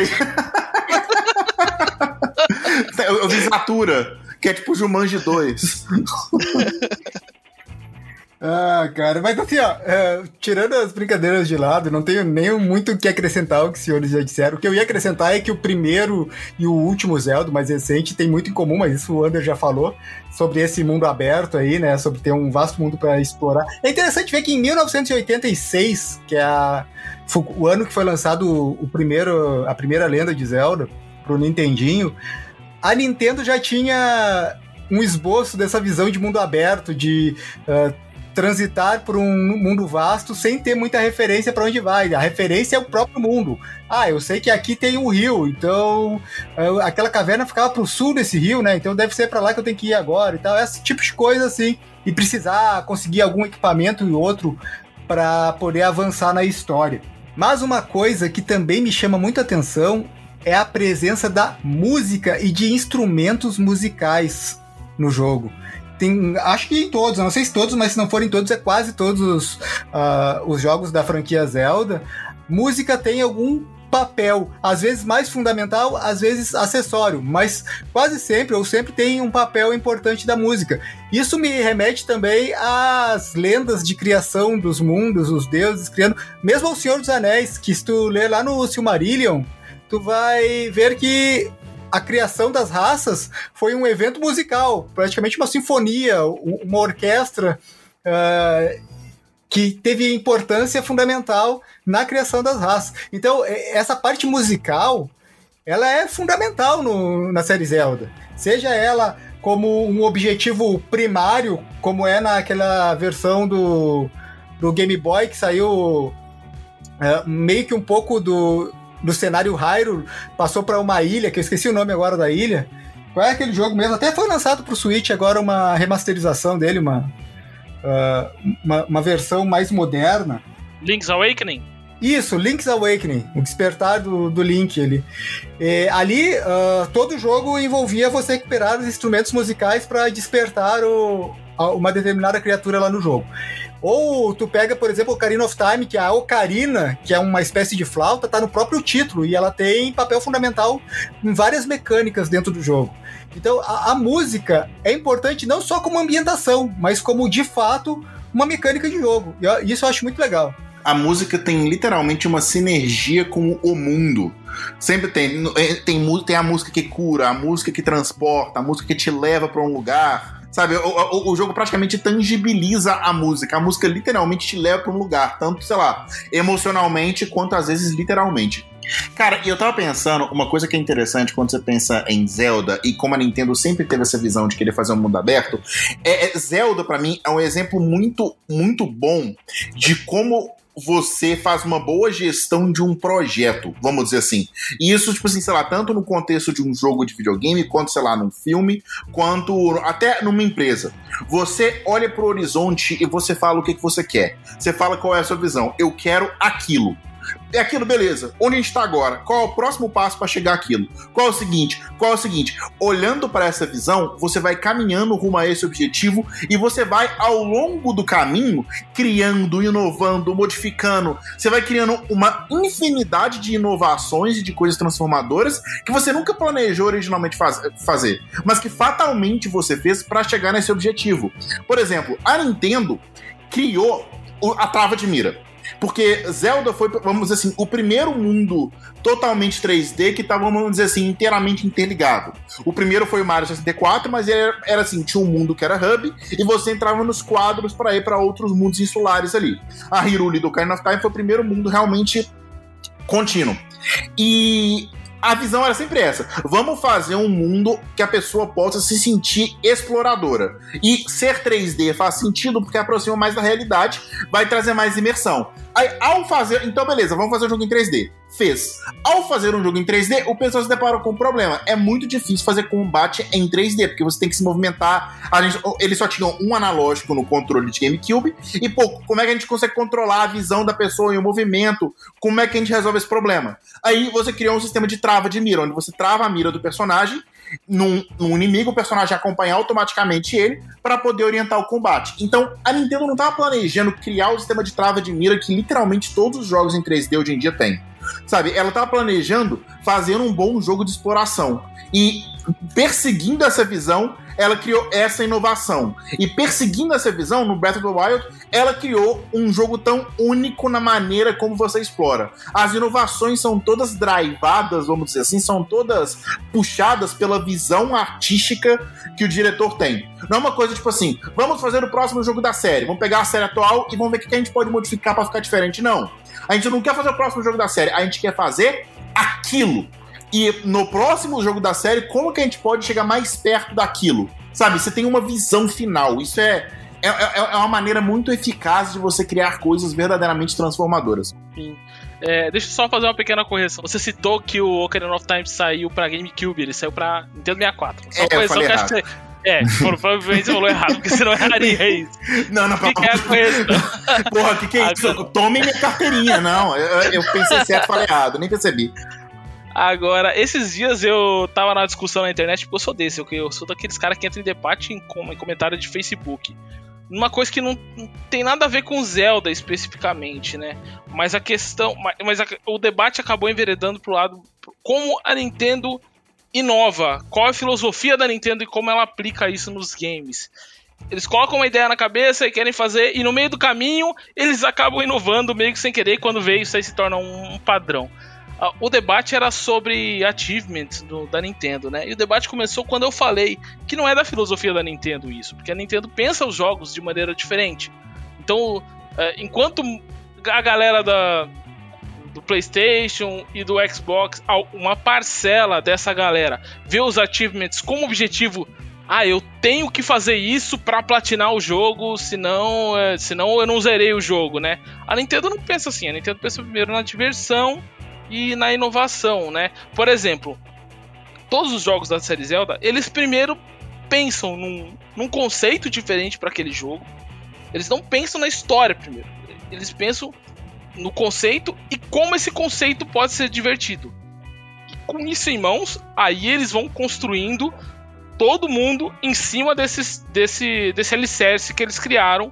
[SPEAKER 2] eu, eu vi Zatura, que é tipo Jumanji dois.
[SPEAKER 1] Ah, cara, mas assim, ó, é, tirando as brincadeiras de lado, não tenho nem muito o que acrescentar ao que os senhores já disseram. O que eu ia acrescentar é que o primeiro e o último Zelda, mais recente, tem muito em comum, mas isso o Ander já falou, sobre esse mundo aberto aí, né, sobre ter um vasto mundo pra explorar. É interessante ver que em mil novecentos e oitenta e seis, que é a, o ano que foi lançado o primeiro, a primeira lenda de Zelda pro Nintendinho, a Nintendo já tinha um esboço dessa visão de mundo aberto, de uh, transitar por um mundo vasto sem ter muita referência para onde vai. A referência é o próprio mundo. Ah, eu sei que aqui tem um rio, então uh, aquela caverna ficava pro sul desse rio, né? Então deve ser para lá que eu tenho que ir agora e tal. Esse tipo de coisa assim. E precisar conseguir algum equipamento e outro para poder avançar na história. Mas uma coisa que também me chama muita atenção é a presença da música e de instrumentos musicais no jogo. Tem, acho que em todos, eu não sei se todos, mas se não forem todos, é quase todos os, uh, os jogos da franquia Zelda. Música tem algum papel, às vezes mais fundamental, às vezes acessório, mas quase sempre, ou sempre tem um papel importante da música. Isso me remete também às lendas de criação dos mundos, os deuses criando, mesmo ao Senhor dos Anéis, que se tu ler lá no Silmarillion, tu vai ver que a criação das raças foi um evento musical, praticamente uma sinfonia, uma orquestra uh, que teve importância fundamental na criação das raças. Então, essa parte musical, ela é fundamental no, na série Zelda. Seja ela como um objetivo primário, como é naquela versão do, do Game Boy, que saiu uh, meio que um pouco do... do cenário Hyrule, passou para uma ilha, que eu esqueci o nome agora da ilha. Qual é aquele jogo mesmo? Até foi lançado pro Switch agora uma remasterização dele, uma, uh, uma, uma versão mais moderna.
[SPEAKER 3] Link's Awakening?
[SPEAKER 1] Isso, Link's Awakening, o despertar do, do Link ali. E, ali, uh, todo jogo envolvia você recuperar os instrumentos musicais para despertar o, a, uma determinada criatura lá no jogo. Ou tu pega, por exemplo, o Ocarina of Time, que a ocarina, que é uma espécie de flauta, tá no próprio título, e ela tem papel fundamental em várias mecânicas dentro do jogo. Então, a, a música é importante não só como ambientação, mas como, de fato, uma mecânica de jogo. E isso eu acho muito legal.
[SPEAKER 2] A música tem literalmente uma sinergia com o mundo. Sempre tem. Tem, tem a música que cura, a música que transporta, a música que te leva para um lugar. Sabe, o, o, o jogo praticamente tangibiliza a música. A música literalmente te leva para um lugar, tanto, sei lá, emocionalmente quanto às vezes literalmente. Cara, e eu tava pensando, uma coisa que é interessante quando você pensa em Zelda, e como a Nintendo sempre teve essa visão de querer fazer um mundo aberto, é, é Zelda, pra mim, é um exemplo muito, muito bom de como você faz uma boa gestão de um projeto, vamos dizer assim. E isso, tipo assim, sei lá, tanto no contexto de um jogo de videogame, quanto, sei lá, num filme, quanto até numa empresa. Você olha pro horizonte e você fala o que, que você quer. Você fala qual é a sua visão. Eu quero aquilo. É aquilo, beleza. Onde a gente tá agora? Qual é o próximo passo para chegar àquilo? Qual é o seguinte? Qual é o seguinte? Olhando para essa visão, você vai caminhando rumo a esse objetivo e você vai, ao longo do caminho, criando, inovando, modificando. Você vai criando uma infinidade de inovações e de coisas transformadoras que você nunca planejou originalmente faz- fazer, mas que fatalmente você fez para chegar nesse objetivo. Por exemplo, a Nintendo criou a trava de mira. Porque Zelda foi, vamos dizer assim, o primeiro mundo totalmente três D que estava, vamos dizer assim, inteiramente interligado. O primeiro foi o Mario sessenta e quatro, mas era, era assim, tinha um mundo que era hub e você entrava nos quadros para ir para outros mundos insulares ali. A Hyrule do Ocarina of Time foi o primeiro mundo realmente contínuo. E a visão era sempre essa: vamos fazer um mundo que a pessoa possa se sentir exploradora. E ser três D faz sentido porque aproxima mais da realidade, vai trazer mais imersão. Aí, ao fazer... Então, beleza, vamos fazer um jogo em três D. Fez. Ao fazer um jogo em três D, o pessoal se deparou com um problema. É muito difícil fazer combate em três D, porque você tem que se movimentar. A gente, eles só tinham um analógico no controle de GameCube. E, pô, como é que a gente consegue controlar a visão da pessoa e o movimento? Como é que a gente resolve esse problema? Aí você criou um sistema de trava de mira, onde você trava a mira do personagem num, num inimigo, o personagem acompanha automaticamente ele para poder orientar o combate. Então, a Nintendo não estava planejando criar o sistema de trava de mira que literalmente todos os jogos em três D hoje em dia têm. Sabe, ela estava planejando fazer um bom jogo de exploração. E perseguindo essa visão, ela criou essa inovação. E perseguindo essa visão, no Breath of the Wild, ela criou um jogo tão único na maneira como você explora. As inovações são todas drivadas, vamos dizer assim, são todas puxadas pela visão artística que o diretor tem. Não é uma coisa tipo assim, vamos fazer o próximo jogo da série, vamos pegar a série atual e vamos ver o que a gente pode modificar pra ficar diferente. Não. A gente não quer fazer o próximo jogo da série, a gente quer fazer aquilo. E no próximo jogo da série, como que a gente pode chegar mais perto daquilo? Sabe, você tem uma visão final. Isso é, é, é uma maneira muito eficaz de você criar coisas verdadeiramente transformadoras.
[SPEAKER 3] Sim. É, deixa eu só fazer uma pequena correção. Você citou que o Ocarina of Time saiu pra GameCube, ele saiu pra Nintendo sessenta e quatro. Só
[SPEAKER 2] é,
[SPEAKER 3] correção
[SPEAKER 2] eu falei
[SPEAKER 3] que
[SPEAKER 2] errado.
[SPEAKER 3] acho que você... É, provavelmente você falou errado, porque você não erraria isso.
[SPEAKER 2] Não, não,
[SPEAKER 3] que que é a correção?
[SPEAKER 2] Porra, o que, que é isso?
[SPEAKER 3] Agora...
[SPEAKER 2] Tome minha carteirinha. Não, eu, eu pensei certo e falei errado, nem percebi.
[SPEAKER 3] Agora, esses dias eu tava na discussão na internet, porque eu sou desse, eu, eu sou daqueles caras que entram em debate em, em comentário de Facebook. Uma coisa que não, não tem nada a ver com Zelda especificamente, né? Mas a questão. Mas, mas a, o debate acabou enveredando pro lado. Como a Nintendo inova, qual é a filosofia da Nintendo e como ela aplica isso nos games. Eles colocam uma ideia na cabeça e querem fazer, e no meio do caminho eles acabam inovando meio que sem querer, e quando vê isso aí se torna um, um padrão. Uh, o debate era sobre achievements do, da Nintendo, né? E o debate começou quando eu falei que não é da filosofia da Nintendo isso, porque a Nintendo pensa os jogos de maneira diferente. Então, uh, enquanto a galera da... do PlayStation e do Xbox, uma parcela dessa galera vê os achievements como objetivo. Ah, eu tenho que fazer isso pra platinar o jogo, senão, é, senão eu não zerei o jogo, né? A Nintendo não pensa assim, a Nintendo pensa primeiro na diversão e na inovação, né? Por exemplo, todos os jogos da série Zelda, eles primeiro pensam num, num conceito diferente para aquele jogo. Eles não pensam na história primeiro, eles pensam no conceito e como esse conceito pode ser divertido. E com isso em mãos, aí eles vão construindo todo mundo em cima desses, desse, desse alicerce que eles criaram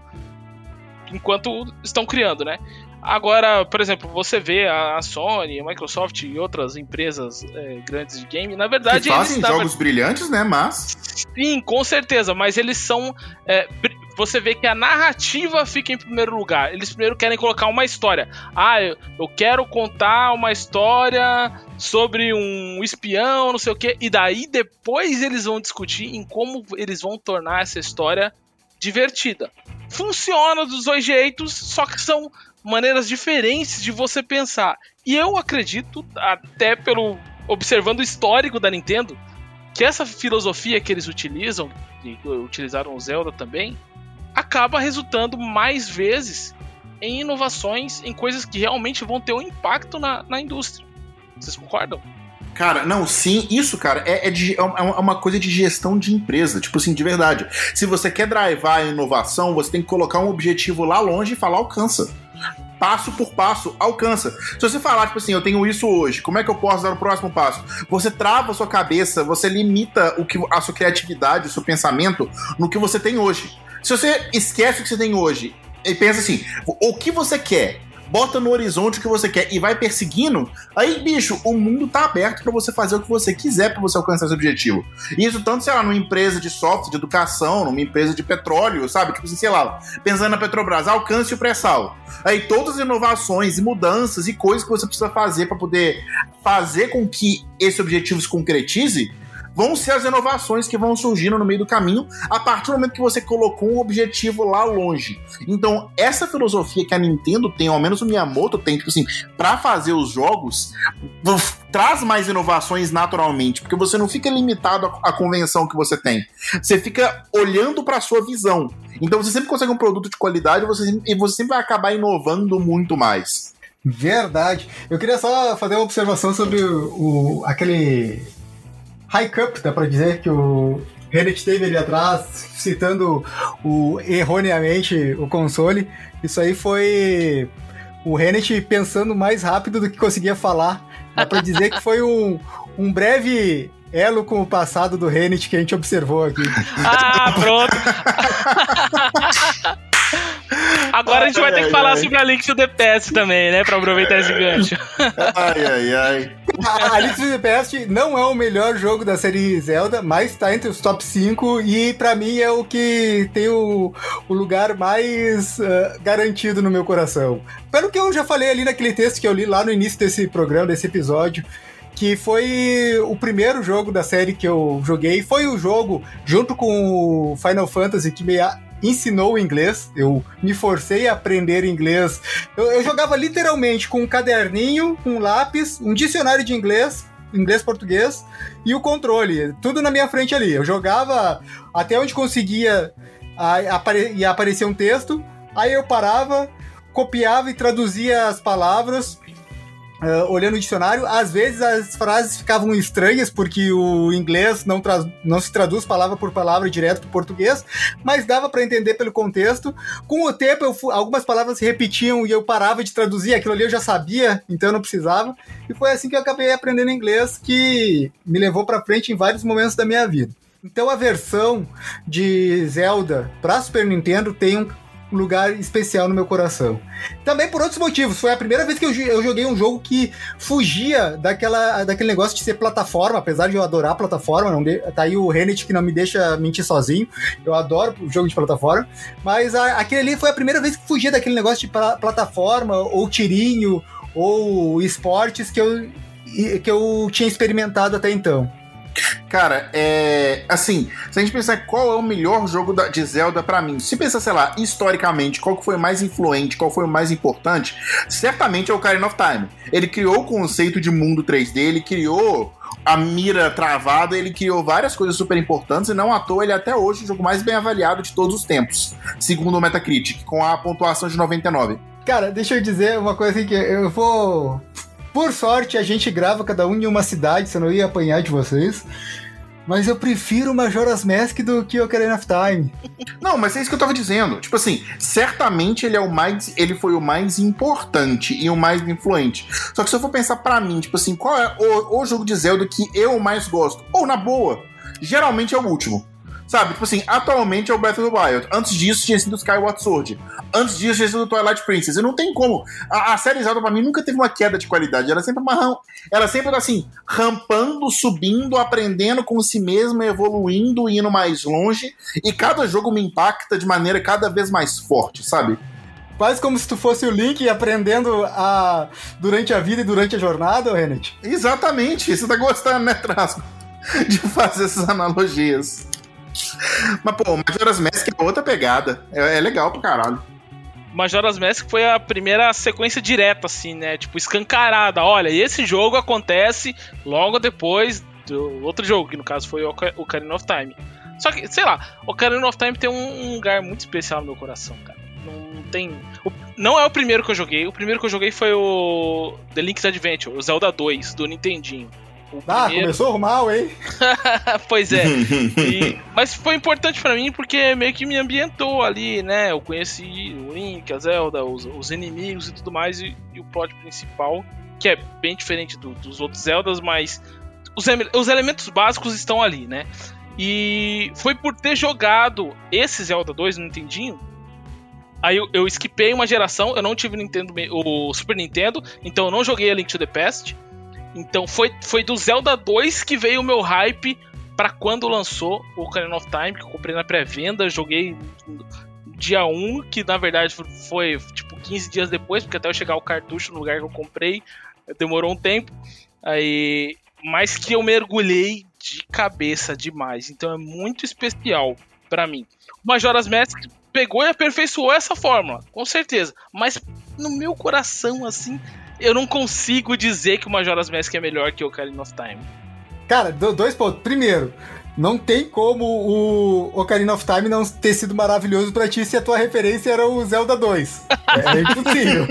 [SPEAKER 3] enquanto estão criando, né? Agora, por exemplo, você vê a Sony, a Microsoft e outras empresas é, grandes de game, na verdade...
[SPEAKER 2] Que fazem
[SPEAKER 3] eles,
[SPEAKER 2] jogos
[SPEAKER 3] na...
[SPEAKER 2] brilhantes, né? Mas...
[SPEAKER 3] Sim, com certeza, mas eles são... É, você vê que a narrativa fica em primeiro lugar. Eles primeiro querem colocar uma história. Ah, eu, eu quero contar uma história sobre um espião, não sei o quê. E daí depois eles vão discutir em como eles vão tornar essa história divertida. Funciona dos dois jeitos, só que são maneiras diferentes de você pensar. E eu acredito, até pelo observando o histórico da Nintendo, que essa filosofia que eles utilizam, e utilizaram o Zelda também, acaba resultando mais vezes em inovações, em coisas que realmente vão ter um impacto na, na indústria. Vocês concordam?
[SPEAKER 2] Cara, não, sim, isso, cara, é, é, de, é uma coisa de gestão de empresa, tipo assim, de verdade. Se você quer drivar a inovação, você tem que colocar um objetivo lá longe e falar, alcança. Passo por passo, alcança. Se você falar, tipo assim, eu tenho isso hoje, como é que eu posso dar o próximo passo? Você trava a sua cabeça, você limita o que, a sua criatividade, o seu pensamento no que você tem hoje. Se você esquece o que você tem hoje e pensa assim, o que você quer, bota no horizonte o que você quer e vai perseguindo, aí, bicho, o mundo tá aberto pra você fazer o que você quiser pra você alcançar esse objetivo. E isso tanto, sei lá, numa empresa de software, de educação, numa empresa de petróleo, sabe? Tipo assim, sei lá, pensando na Petrobras, alcance o pré-sal. Aí todas as inovações e mudanças e coisas que você precisa fazer pra poder fazer com que esse objetivo se concretize, vão ser as inovações que vão surgindo no meio do caminho a partir do momento que você colocou um objetivo lá longe. Então, essa filosofia que a Nintendo tem, ou ao menos o Miyamoto tem, tipo assim, pra fazer os jogos, traz mais inovações naturalmente, porque você não fica limitado à, à convenção que você tem. Você fica olhando pra sua visão. Então, você sempre consegue um produto de qualidade você, e você sempre vai acabar inovando muito mais.
[SPEAKER 1] Verdade. Eu queria só fazer uma observação sobre o, o aquele... High Cup, dá pra dizer, que o Reddit teve ali atrás, citando o, erroneamente o console. Isso aí foi o Reddit pensando mais rápido do que conseguia falar. Dá pra dizer que foi um, um breve elo com o passado do Reddit que a gente observou aqui.
[SPEAKER 3] Ah, pronto! Agora a gente vai ter que falar sobre a Link to the Past também, né? Pra aproveitar esse gancho.
[SPEAKER 2] Ai, ai, ai.
[SPEAKER 1] A Link to the Past não é o melhor jogo da série Zelda, mas tá entre os top cinco e pra mim é o que tem o, o lugar mais uh, garantido no meu coração. Pelo que eu já falei ali naquele texto que eu li lá no início desse programa, desse episódio, que foi o primeiro jogo da série que eu joguei, foi o jogo, junto com o Final Fantasy, que me ensinou o inglês. Eu me forcei a aprender inglês. Eu, eu jogava literalmente com um caderninho, um lápis, um dicionário de inglês, inglês-português, e o controle, tudo na minha frente ali. Eu jogava até onde conseguia a, apare, e aparecer um texto, aí eu parava, copiava e traduzia as palavras, Uh, olhando o dicionário. Às vezes as frases ficavam estranhas, porque o inglês não, tra- não se traduz palavra por palavra direto para o português, mas dava para entender pelo contexto. Com o tempo, eu fu- algumas palavras se repetiam e eu parava de traduzir, aquilo ali eu já sabia, então eu não precisava. E foi assim que eu acabei aprendendo inglês, que me levou para frente em vários momentos da minha vida. Então a versão de Zelda para Super Nintendo tem um lugar especial no meu coração. Também por outros motivos. Foi a primeira vez que eu, eu joguei um jogo que fugia daquela, daquele negócio de ser plataforma, apesar de eu adorar plataforma. Não de, tá aí o Renet que não me deixa mentir sozinho. Eu adoro o jogo de plataforma. Mas a, aquele ali foi a primeira vez que fugia daquele negócio de pra, plataforma, ou tirinho, ou esportes que eu, que eu tinha experimentado até então.
[SPEAKER 2] Cara, é... assim, se a gente pensar qual é o melhor jogo da, de Zelda pra mim, se pensar, sei lá, historicamente, qual que foi o mais influente, qual foi o mais importante, certamente é o Ocarina of Time. Ele criou o conceito de mundo três D, ele criou a mira travada, ele criou várias coisas super importantes e não à toa ele é até hoje o jogo mais bem avaliado de todos os tempos, segundo o Metacritic, com a pontuação de noventa e nove.
[SPEAKER 1] Cara, deixa eu dizer uma coisa assim que eu vou... Por sorte, a gente grava cada um em uma cidade, senão eu ia apanhar de vocês. Mas eu prefiro o Majora's Mask do que o Ocarina of Time.
[SPEAKER 2] Não, mas é isso que eu tava dizendo. Tipo assim, certamente ele é o mais, ele foi o mais importante e o mais influente. Só que se eu for pensar pra mim, tipo assim, qual é o, o jogo de Zelda que eu mais gosto? Ou, na boa, geralmente é o último. Sabe, tipo assim, atualmente é o Breath of the Wild. Antes disso tinha sido o Skyward Sword. Antes disso tinha sido o Twilight Princess. E não tem como. A, a série Zelda pra mim nunca teve uma queda de qualidade. Ela sempre uma, ela sempre assim, rampando, subindo, aprendendo com si mesma, evoluindo, indo mais longe. E cada jogo me impacta de maneira cada vez mais forte, sabe?
[SPEAKER 1] Quase como se tu fosse o Link aprendendo a... durante a vida e durante a jornada, Renet.
[SPEAKER 2] Exatamente. Você tá gostando, né, Trasco? De fazer essas analogias. Mas, pô, Majora's Mask é outra pegada. É, é legal pra caralho.
[SPEAKER 3] Majora's Mask foi a primeira sequência direta, assim, né? Tipo, escancarada. Olha, esse jogo acontece logo depois do outro jogo, que no caso foi o Ocarina of Time. Só que, sei lá, o Ocarina of Time tem um lugar muito especial no meu coração, cara. Não tem... Não é o primeiro que eu joguei. O primeiro que eu joguei foi o The Link's Adventure, o Zelda dois, do Nintendinho.
[SPEAKER 1] Ah, começou mal, hein?
[SPEAKER 3] Pois é. E, mas foi importante pra mim porque meio que me ambientou ali, né? Eu conheci o Link, a Zelda, os, os inimigos e tudo mais, e, e o plot principal, que é bem diferente do, dos outros Zeldas, mas os, os elementos básicos estão ali, né? E foi por ter jogado esse Zelda dois no Nintendinho. Aí eu, eu skipei uma geração, eu não tive o, Nintendo, o Super Nintendo, então eu não joguei a Link to the Past. Então foi, foi do Zelda dois que veio o meu hype pra quando lançou o Ocarina of Time, que eu comprei na pré-venda, joguei no dia um, que na verdade foi tipo quinze dias depois, porque até eu chegar o cartucho no lugar que eu comprei, demorou um tempo. Aí, mas que eu mergulhei de cabeça demais, então é muito especial pra mim. O Majora's Mask pegou e aperfeiçoou essa fórmula, com certeza, mas no meu coração, assim, eu não consigo dizer que o Majora's Mask é melhor que o Ocarina of Time.
[SPEAKER 1] Cara, dois pontos. Primeiro, não tem como o Ocarina of Time não ter sido maravilhoso pra ti se a tua referência era o Zelda dois. É impossível.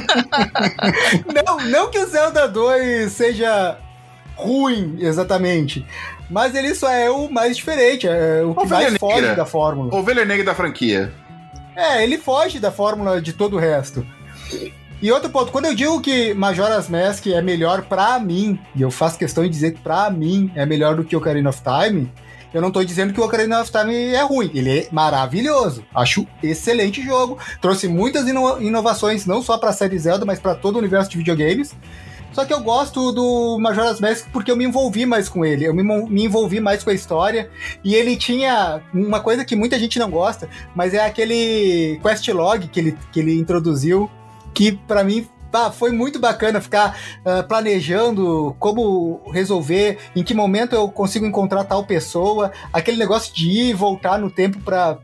[SPEAKER 1] não, não que o Zelda dois seja ruim, exatamente, mas ele só é o mais diferente, é o que
[SPEAKER 2] Ovelha
[SPEAKER 1] mais
[SPEAKER 2] negra.
[SPEAKER 1] foge da fórmula.
[SPEAKER 2] Ovelha negra da franquia.
[SPEAKER 1] É, ele foge da fórmula de todo o resto. E outro ponto, quando eu digo que Majora's Mask é melhor pra mim, e eu faço questão de dizer que pra mim é melhor do que o Ocarina of Time, eu não tô dizendo que o Ocarina of Time é ruim, ele é maravilhoso, acho excelente jogo, trouxe muitas ino- inovações não só pra série Zelda, mas pra todo o universo de videogames, Só que eu gosto do Majora's Mask porque eu me envolvi mais com ele, eu me, me envolvi mais com a história, e ele tinha uma coisa que muita gente não gosta, mas é aquele quest log que ele, que ele introduziu, que pra mim ah, foi muito bacana ficar uh, planejando como resolver, em que momento eu consigo encontrar tal pessoa, aquele negócio de ir e voltar no tempo pra,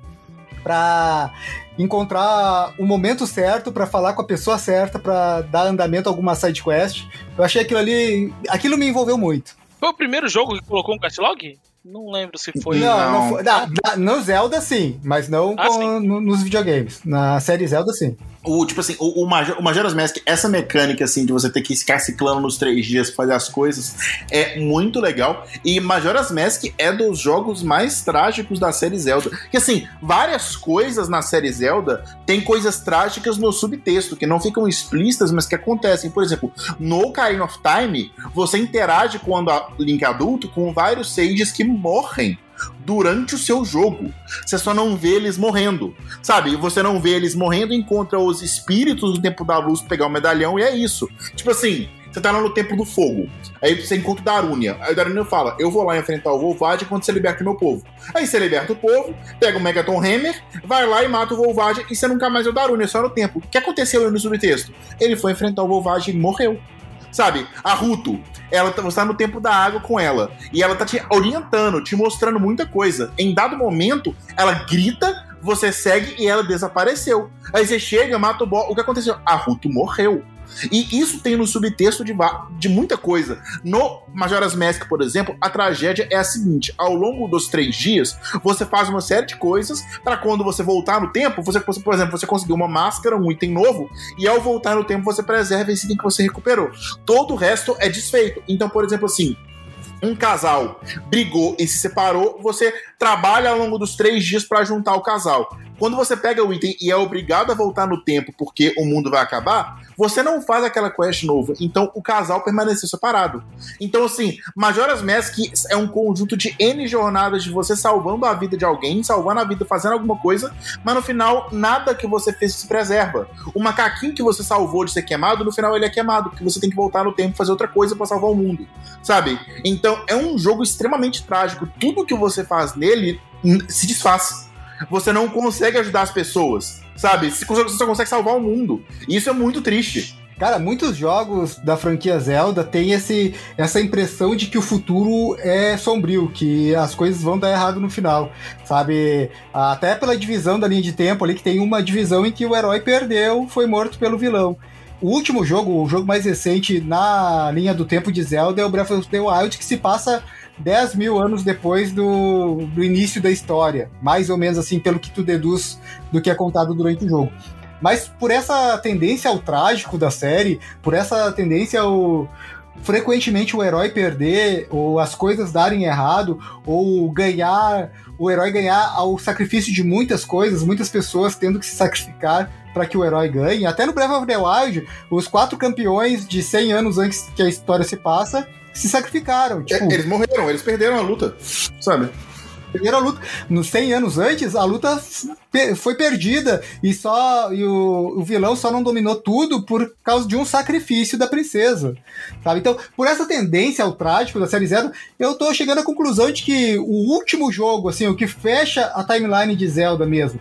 [SPEAKER 1] pra encontrar o momento certo, pra falar com a pessoa certa, pra dar andamento a alguma side quest. Eu achei aquilo ali, aquilo me envolveu muito.
[SPEAKER 3] Foi o primeiro jogo que colocou um quest log? Não lembro se foi.
[SPEAKER 1] Não, não, não foi. Na, na, no Zelda, sim, mas não ah, com, sim. No, nos videogames. Na série Zelda, sim.
[SPEAKER 2] O, tipo assim, o, o, Major, o Majora's Mask, essa mecânica, assim, de você ter que ficar ciclando nos três dias pra fazer as coisas, é muito legal. E Majora's Mask é dos jogos mais trágicos da série Zelda. Que, assim, várias coisas na série Zelda tem coisas trágicas no subtexto, que não ficam explícitas, mas que acontecem. Por exemplo, no Ocarina of Time, você interage quando a Link adulto com vários sages que morrem durante o seu jogo. Você só não vê eles morrendo, sabe? Você não vê eles morrendo, encontra os espíritos do Tempo da Luz pra pegar o medalhão, e é isso. Tipo assim, você tá lá no Tempo do Fogo, aí você encontra o Darunia, aí o Darunia fala, eu vou lá enfrentar o Volvage quando você liberta o meu povo. Aí você liberta o povo, pega o Megaton Hammer, vai lá e mata o Volvage, e você nunca mais é o Darunia, só no tempo. O que aconteceu no subtexto? Ele foi enfrentar o Volvage e morreu. Sabe, a Ruto, ela, você tá no tempo da água com ela, e ela tá te orientando, te mostrando muita coisa. Em dado momento, ela grita, você segue e ela desapareceu. Aí você chega, mata o boss. O que aconteceu? A Ruto morreu. E isso tem no subtexto de, de muita coisa. No Majora's Mask, por exemplo, a tragédia é a seguinte: ao longo dos três dias, você faz uma série de coisas para quando você voltar no tempo, você, por exemplo, você conseguiu uma máscara, um item novo, e ao voltar no tempo você preserva esse item que você recuperou. Todo o resto é desfeito. Então, por exemplo, assim, um casal brigou e se separou, você trabalha ao longo dos três dias para juntar o casal. Quando você pega o item e é obrigado a voltar no tempo porque o mundo vai acabar, você não faz aquela quest nova. Então o casal permaneceu separado. Então, assim, Majora's Mask é um conjunto de N jornadas de você salvando a vida de alguém, salvando a vida, fazendo alguma coisa, mas no final nada que você fez se preserva. O macaquinho que você salvou de ser queimado, no final ele é queimado, porque você tem que voltar no tempo e fazer outra coisa para salvar o mundo, sabe? Então é um jogo extremamente trágico. Tudo que você faz nele se desfaz. Você não consegue ajudar as pessoas, sabe? Você só consegue salvar o mundo. E isso é muito triste.
[SPEAKER 1] Cara, muitos jogos da franquia Zelda têm esse, essa impressão de que o futuro é sombrio, que as coisas vão dar errado no final, sabe? Até pela divisão da linha de tempo ali, que tem uma divisão em que o herói perdeu, foi morto pelo vilão. O último jogo, o jogo mais recente na linha do tempo de Zelda é o Breath of the Wild, que se passa dez mil anos depois do, do início da história, mais ou menos assim, pelo que tu deduz do que é contado durante o jogo. Mas por essa tendência ao trágico da série, por essa tendência ao frequentemente o herói perder, ou as coisas darem errado, ou ganhar, o herói ganhar ao sacrifício de muitas coisas, muitas pessoas tendo que se sacrificar para que o herói ganhe. Até no Breath of the Wild, os quatro campeões de cem anos antes que a história se passa se sacrificaram. Tipo,
[SPEAKER 2] é, eles morreram, eles perderam a luta, sabe?
[SPEAKER 1] Perderam a luta. Nos cem anos antes, a luta foi perdida e, só, e o, o vilão só não dominou tudo por causa de um sacrifício da princesa, sabe? Então, por essa tendência ao trágico da série Zelda, eu tô chegando à conclusão de que o último jogo, assim, o que fecha a timeline de Zelda mesmo,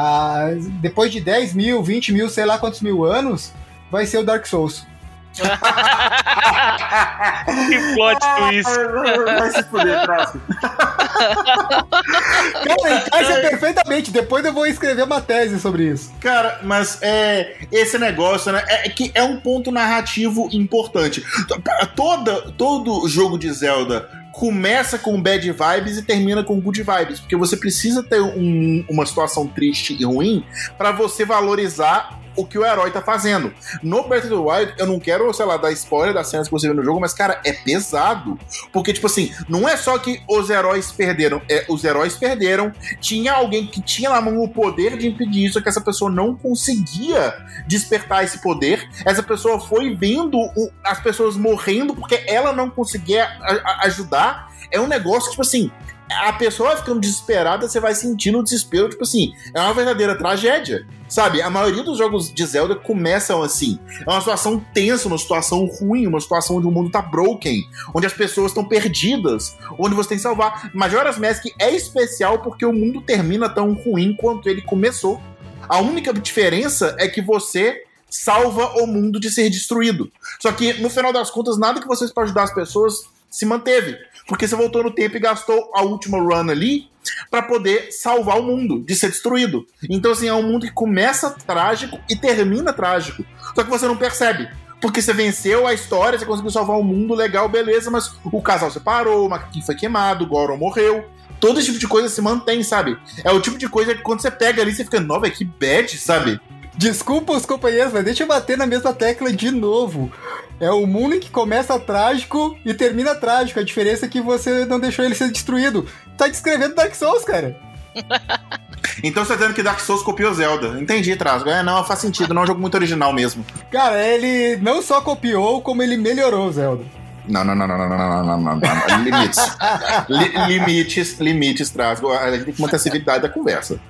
[SPEAKER 1] a, depois de dez mil, vinte mil, sei lá quantos mil anos, vai ser o Dark Souls.
[SPEAKER 3] Que plot twist.
[SPEAKER 2] Vai se fuder, próximo.
[SPEAKER 1] Cara, encaixa perfeitamente. Depois eu vou escrever uma tese sobre isso.
[SPEAKER 2] Cara, mas é, esse negócio, né? É, é que é um ponto narrativo importante. Toda, todo jogo de Zelda começa com bad vibes e termina com good vibes, porque você precisa ter um, uma situação triste e ruim para você valorizar o que o herói tá fazendo. No Breath of the Wild, eu não quero, sei lá, dar spoiler das cenas que você vê no jogo, mas, cara, é pesado. Porque, tipo assim, não é só que os heróis perderam, é, os heróis perderam, tinha alguém que tinha na mão o poder de impedir isso, que essa pessoa não conseguia despertar esse poder, essa pessoa foi vendo o, as pessoas morrendo porque ela não conseguia a, a, ajudar. É um negócio, tipo assim, a pessoa vai ficando desesperada, você vai sentindo o desespero, tipo assim, é uma verdadeira tragédia, sabe? A maioria dos jogos de Zelda começam assim, é uma situação tensa, uma situação ruim, uma situação onde o mundo tá broken, onde as pessoas estão perdidas, onde você tem que salvar. Majora's Mask é especial porque o mundo termina tão ruim quanto ele começou. A única diferença é que você salva o mundo de ser destruído. Só que, no final das contas, nada que você fez pra ajudar as pessoas se manteve. Porque você voltou no tempo e gastou a última run ali pra poder salvar o mundo de ser destruído. Então, assim, é um mundo que começa trágico e termina trágico. Só que você não percebe. Porque você venceu a história, você conseguiu salvar o mundo, legal, beleza, mas o casal separou, o macaquinho foi queimado, o Goron morreu. Todo esse tipo de coisa se mantém, sabe? É o tipo de coisa que quando você pega ali, você fica, não, velho, que bad, sabe?
[SPEAKER 1] Desculpa os companheiros, mas deixa eu bater na mesma tecla de novo. É o mundo que começa trágico e termina trágico. A diferença é que você não deixou ele ser destruído. Tá descrevendo Dark Souls, cara.
[SPEAKER 2] Então você tá dizendo que Dark Souls copiou Zelda. Entendi, Trasgo. É, não, faz sentido. Não é um jogo muito original mesmo.
[SPEAKER 1] Cara, ele não só copiou, como ele melhorou Zelda.
[SPEAKER 2] Não, não, não, não, não, não, não, não, não. Limites. Li- limites, limites, Trasgo. A gente tem que manter a civilidade da conversa.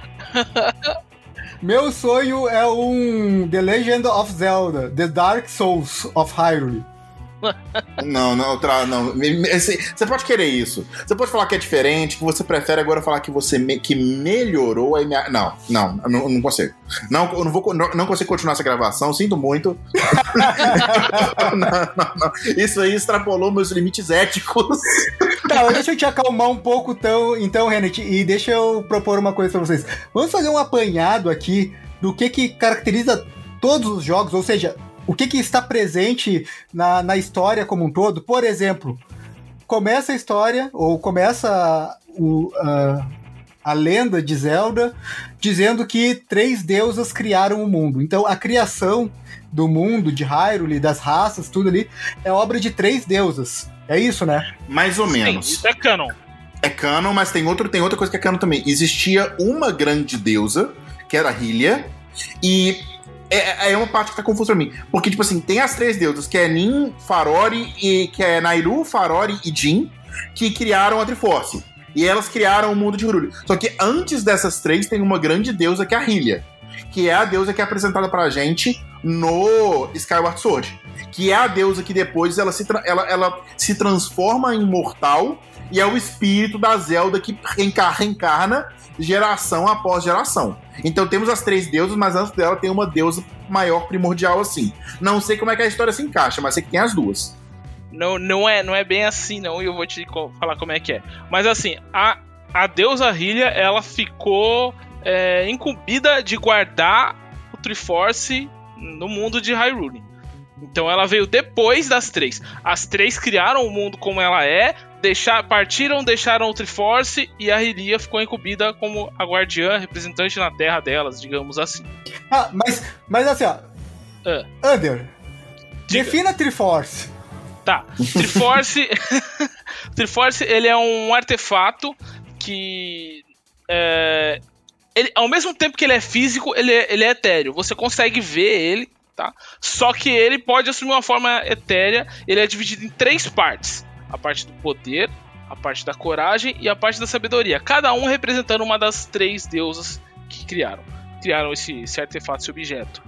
[SPEAKER 1] Meu sonho é um The Legend of Zelda, The Dark Souls of Hyrule.
[SPEAKER 2] Não, não, tra, não. Você pode querer isso. Você pode falar que é diferente, que você prefere agora falar que você me, que melhorou a minha... Não, não, não, não consigo. Não, eu não vou não, não consigo continuar essa gravação, sinto muito. não, não, não. Isso aí extrapolou meus limites éticos.
[SPEAKER 1] Tá, mas deixa eu te acalmar um pouco tão, então, Renet, e deixa eu propor uma coisa pra vocês. Vamos fazer um apanhado aqui do que que caracteriza todos os jogos, ou seja, o que que está presente na, na história como um todo. Por exemplo, começa a história, ou começa o, a, a lenda de Zelda, dizendo que três deusas criaram o mundo. Então, a criação do mundo, de Hyrule, das raças, tudo ali, é obra de três deusas. É isso, né?
[SPEAKER 2] Mais ou menos.
[SPEAKER 3] Sim, isso é canon.
[SPEAKER 2] É canon, mas tem, outro, tem outra coisa que é canon também. Existia uma grande deusa, que era Hylia, e... É, é uma parte que tá confusa pra mim. Porque, tipo assim, tem as três deusas, que é Nin, Farore, e, que é Nayru, Farore e Jin, que criaram a Triforce. E elas criaram o mundo de Hyrule. Só que antes dessas três, tem uma grande deusa, que é a Hylia. Que é a deusa que é apresentada pra gente no Skyward Sword. Que é a deusa que depois ela se, tra- ela, ela se transforma em mortal, e é o espírito da Zelda que reencarna, reencarna geração após geração. Então temos as três deusas, mas antes dela tem uma deusa maior, primordial assim. Não sei como é que a história se encaixa, mas sei que tem as duas.
[SPEAKER 3] Não, não, é, não é bem assim, não, e eu vou te co- falar como é que é. Mas assim, a, a deusa Hylia, ela ficou é, incumbida de guardar o Triforce no mundo de Hyrule. Então ela veio depois das três. As três criaram o mundo como ela é, deixar, partiram, deixaram o Triforce, e a Hylia ficou incumbida como a guardiã, representante na terra delas, digamos assim.
[SPEAKER 1] Ah, mas, mas assim, ó.
[SPEAKER 3] Ah.
[SPEAKER 1] Under,
[SPEAKER 3] Diga.
[SPEAKER 1] defina Triforce.
[SPEAKER 3] Tá, Triforce... Triforce, ele é um artefato que... É, ele, ao mesmo tempo que ele é físico, ele é, ele é etéreo. Você consegue ver ele, tá? Só que ele pode assumir uma forma etérea. Ele é dividido em três partes. A parte do poder, a parte da coragem e a parte da sabedoria. Cada um representando uma das três deusas que criaram. Criaram esse, esse artefato, esse objeto.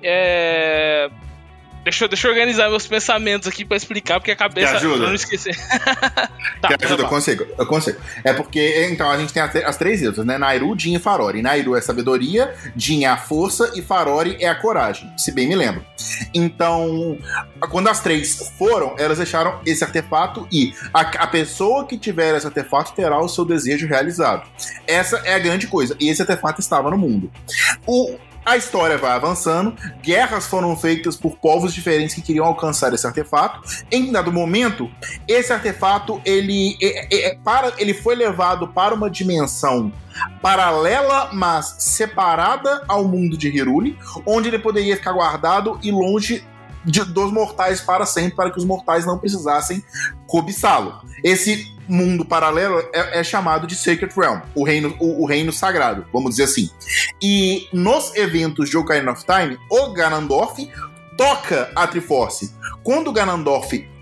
[SPEAKER 3] É... Deixa, eu, deixa eu organizar meus pensamentos aqui pra explicar, porque a cabeça...
[SPEAKER 2] Te ajuda?
[SPEAKER 3] Pra não esquecer. Tá,
[SPEAKER 2] Te ajuda, eu consigo, eu consigo. É porque, então, a gente tem as, as três deusas, né? Nayru, Jin e Farore. Nayru é a sabedoria, Jin é a força e Farore é a coragem, se bem me lembro. Então, quando as três foram, elas deixaram esse artefato e a, a pessoa que tiver esse artefato terá o seu desejo realizado. Essa é a grande coisa. E esse artefato estava no mundo. O... A história vai avançando, guerras foram feitas por povos diferentes que queriam alcançar esse artefato. Em dado momento, esse artefato ele, é, é, para, ele foi levado para uma dimensão paralela, mas separada ao mundo de Hyrule, onde ele poderia ficar guardado e longe de, dos mortais para sempre, para que os mortais não precisassem cobiçá-lo. Esse mundo paralelo é, é chamado de Sacred Realm, o reino, o, o reino sagrado, vamos dizer assim. E nos eventos de Ocarina of Time, o Ganondorf toca a Triforce. Quando o Ganondorf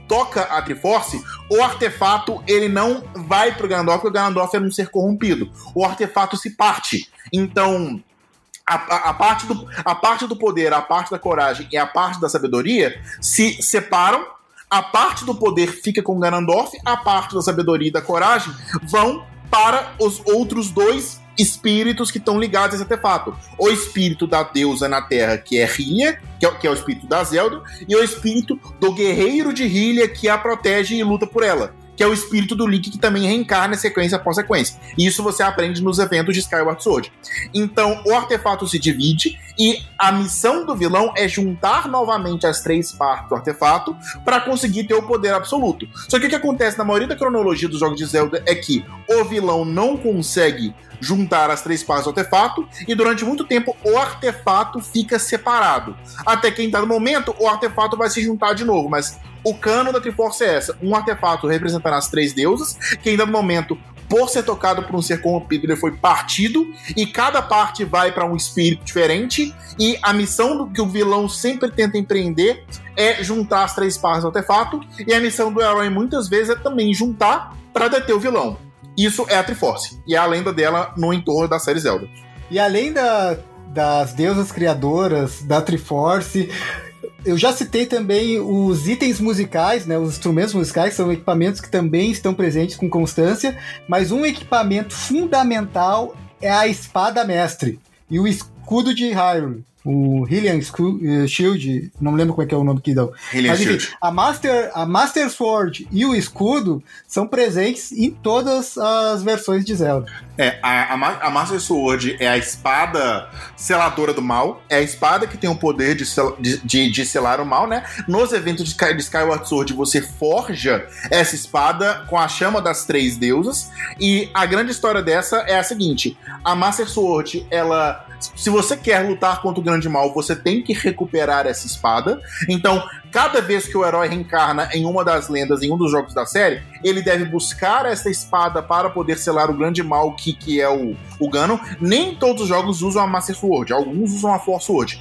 [SPEAKER 2] toca a Triforce, o artefato ele não vai pro Ganondorf, porque o Ganondorf é um ser corrompido. O artefato se parte. Então, a, a, a, parte do, a parte do poder, a parte da coragem e a parte da sabedoria se separam. A parte do poder fica com o Ganondorf, a parte da sabedoria e da coragem vão para os outros dois espíritos que estão ligados a esse artefato. O espírito da deusa na Terra, que é Hylia, que é, que é o espírito da Zelda, e o espírito do guerreiro de Hylia, que a protege e luta por ela, que é o espírito do Link, que também reencarna sequência após sequência. E isso você aprende nos eventos de Skyward Sword. Então, o artefato se divide e a missão do vilão é juntar novamente as três partes do artefato para conseguir ter o poder absoluto. Só que o que acontece na maioria da cronologia dos jogos de Zelda é que o vilão não consegue juntar as três partes do artefato e durante muito tempo o artefato fica separado. Até que em dado momento o artefato vai se juntar de novo, mas o cano da Triforce é essa: um artefato representando as três deusas, que em dado momento, por ser tocado por um ser corrompido, ele foi partido, e cada parte vai para um espírito diferente, e a missão do que o vilão sempre tenta empreender é juntar as três partes do artefato, e a missão do herói muitas vezes é também juntar para deter o vilão. Isso é a Triforce, e é a lenda dela no entorno da série Zelda.
[SPEAKER 1] E além da, das deusas criadoras, da Triforce, eu já citei também os itens musicais, né, os instrumentos musicais, são equipamentos que também estão presentes com constância, mas um equipamento fundamental é a espada mestre e o escudo de Hyrule. O Hylian Shield, não lembro como é que é o nome que dão.
[SPEAKER 2] Hylian
[SPEAKER 1] Mas enfim,
[SPEAKER 2] Shield.
[SPEAKER 1] a Master, a Master Sword e o escudo são presentes em todas as versões de Zelda.
[SPEAKER 2] É, a, a, a Master Sword é a espada seladora do mal, é a espada que tem o poder de, sel, de, de, de selar o mal, né? Nos eventos de, Sky, de Skyward Sword você forja essa espada com a chama das três deusas, e a grande história dessa é a seguinte: a Master Sword, ela... se você quer lutar contra o grande mal, você tem que recuperar essa espada. Então, cada vez que o herói reencarna em uma das lendas, em um dos jogos da série, ele deve buscar essa espada para poder selar o grande mal que, que é o, o Ganon. Nem todos os jogos usam a Master Sword, alguns usam a Force Sword,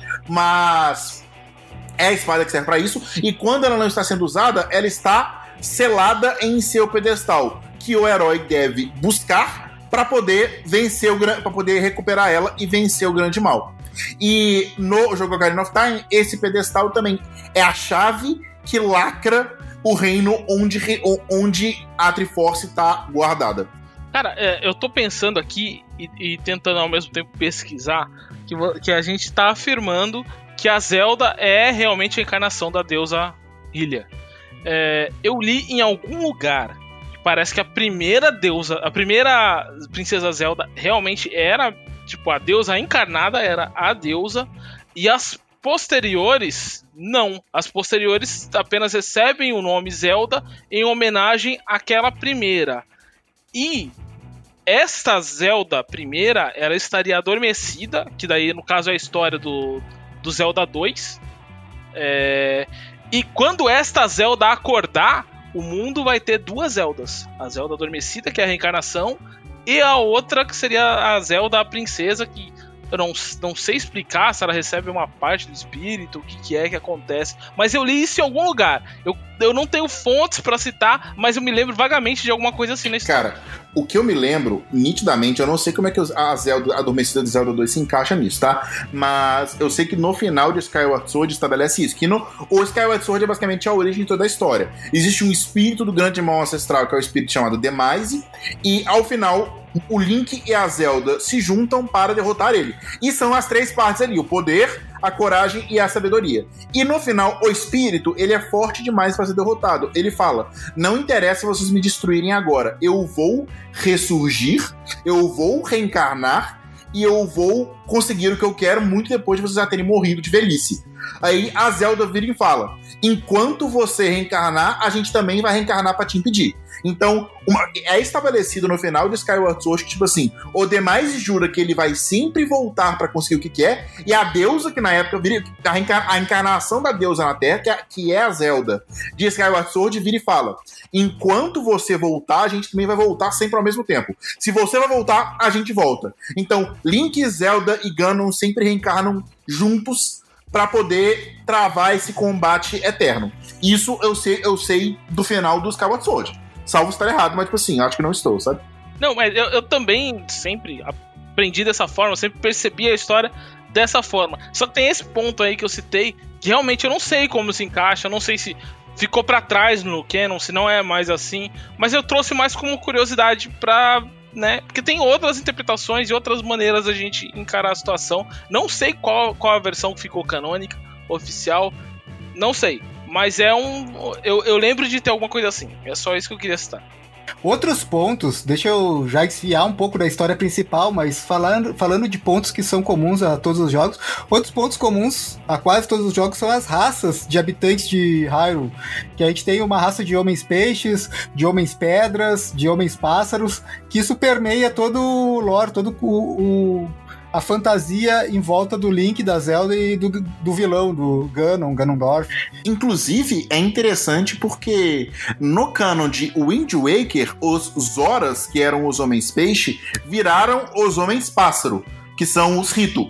[SPEAKER 2] mas é a espada que serve para isso, e quando ela não está sendo usada, ela está selada em seu pedestal, que o herói deve buscar para poder vencer o para poder recuperar ela e vencer o grande mal. E no jogo Ocarina of Time, esse pedestal também é a chave que lacra o reino onde, onde a Triforce está guardada.
[SPEAKER 3] Cara, é, eu tô pensando aqui e, e tentando ao mesmo tempo pesquisar que, que a gente tá afirmando que a Zelda é realmente a encarnação da deusa Hylia. É, eu li em algum lugar, parece que a primeira deusa, a primeira princesa Zelda realmente era, tipo, a deusa encarnada era a deusa, e as posteriores, não. As posteriores apenas recebem o nome Zelda em homenagem àquela primeira. E esta Zelda primeira, ela estaria adormecida, que daí no caso é a história do, do Zelda dois. É, e quando esta Zelda acordar, o mundo vai ter duas Zeldas. A Zelda adormecida, que é a reencarnação, e a outra que seria a Zelda a princesa, que eu não, não sei explicar se ela recebe uma parte do espírito, o que, que é que acontece. Mas eu li isso em algum lugar. Eu, eu não tenho fontes pra citar, mas eu me lembro vagamente de alguma coisa assim na história.
[SPEAKER 2] Cara, o que eu me lembro, nitidamente, eu não sei como é que a Zelda a adormecida de Zelda dois se encaixa nisso, tá? Mas eu sei que no final de Skyward Sword estabelece isso, que no, o Skyward Sword é basicamente a origem de toda a história. Existe um espírito do grande mal ancestral, que é o espírito chamado Demise, e ao final o Link e a Zelda se juntam para derrotar ele. E são as três partes ali, o poder, a coragem e a sabedoria. E no final, o espírito, ele é forte demais para ser derrotado. Ele fala: não interessa vocês me destruírem agora, eu vou ressurgir, eu vou reencarnar e eu vou conseguir o que eu quero muito depois de vocês já terem morrido de velhice. Aí a Zelda vira e fala: enquanto você reencarnar, a gente também vai reencarnar para te impedir. Então, uma, é estabelecido no final de Skyward Sword que, tipo assim, o Demise jura que ele vai sempre voltar pra conseguir o que quer, e a deusa, que na época vira, a, reencar, a encarnação da deusa na Terra, que é, que é a Zelda de Skyward Sword, vira e fala: enquanto você voltar, a gente também vai voltar sempre ao mesmo tempo. Se você vai voltar, a gente volta. Então, Link, Zelda e Ganon sempre reencarnam juntos pra poder travar esse combate eterno. Isso eu sei, eu sei do final do Skyward Sword. Salvo estar errado, mas tipo assim, acho que não estou, sabe?
[SPEAKER 3] Não, mas eu, eu também sempre aprendi dessa forma, sempre percebi a história dessa forma. Só que tem esse ponto aí que eu citei, que realmente eu não sei como se encaixa, eu não sei se ficou pra trás no canon, se não é mais assim, mas eu trouxe mais como curiosidade pra... né? Porque tem outras interpretações e outras maneiras da gente encarar a situação. Não sei qual, qual a versão que ficou canônica, oficial, não sei. Mas é um... Eu, eu lembro de ter alguma coisa assim. É só isso que eu queria citar.
[SPEAKER 1] Outros pontos, deixa eu já desviar um pouco da história principal, mas falando, falando de pontos que são comuns a todos os jogos, outros pontos comuns a quase todos os jogos são as raças de habitantes de Hyrule, que a gente tem uma raça de homens peixes, de homens pedras, de homens pássaros, que isso permeia todo o lore, todo o... o a fantasia em volta do Link, da Zelda e do, do vilão, do Ganon, Ganondorf.
[SPEAKER 2] Inclusive, é interessante porque no canon de Wind Waker, os Zoras, que eram os Homens Peixe, viraram os Homens Pássaro, que são os Rito.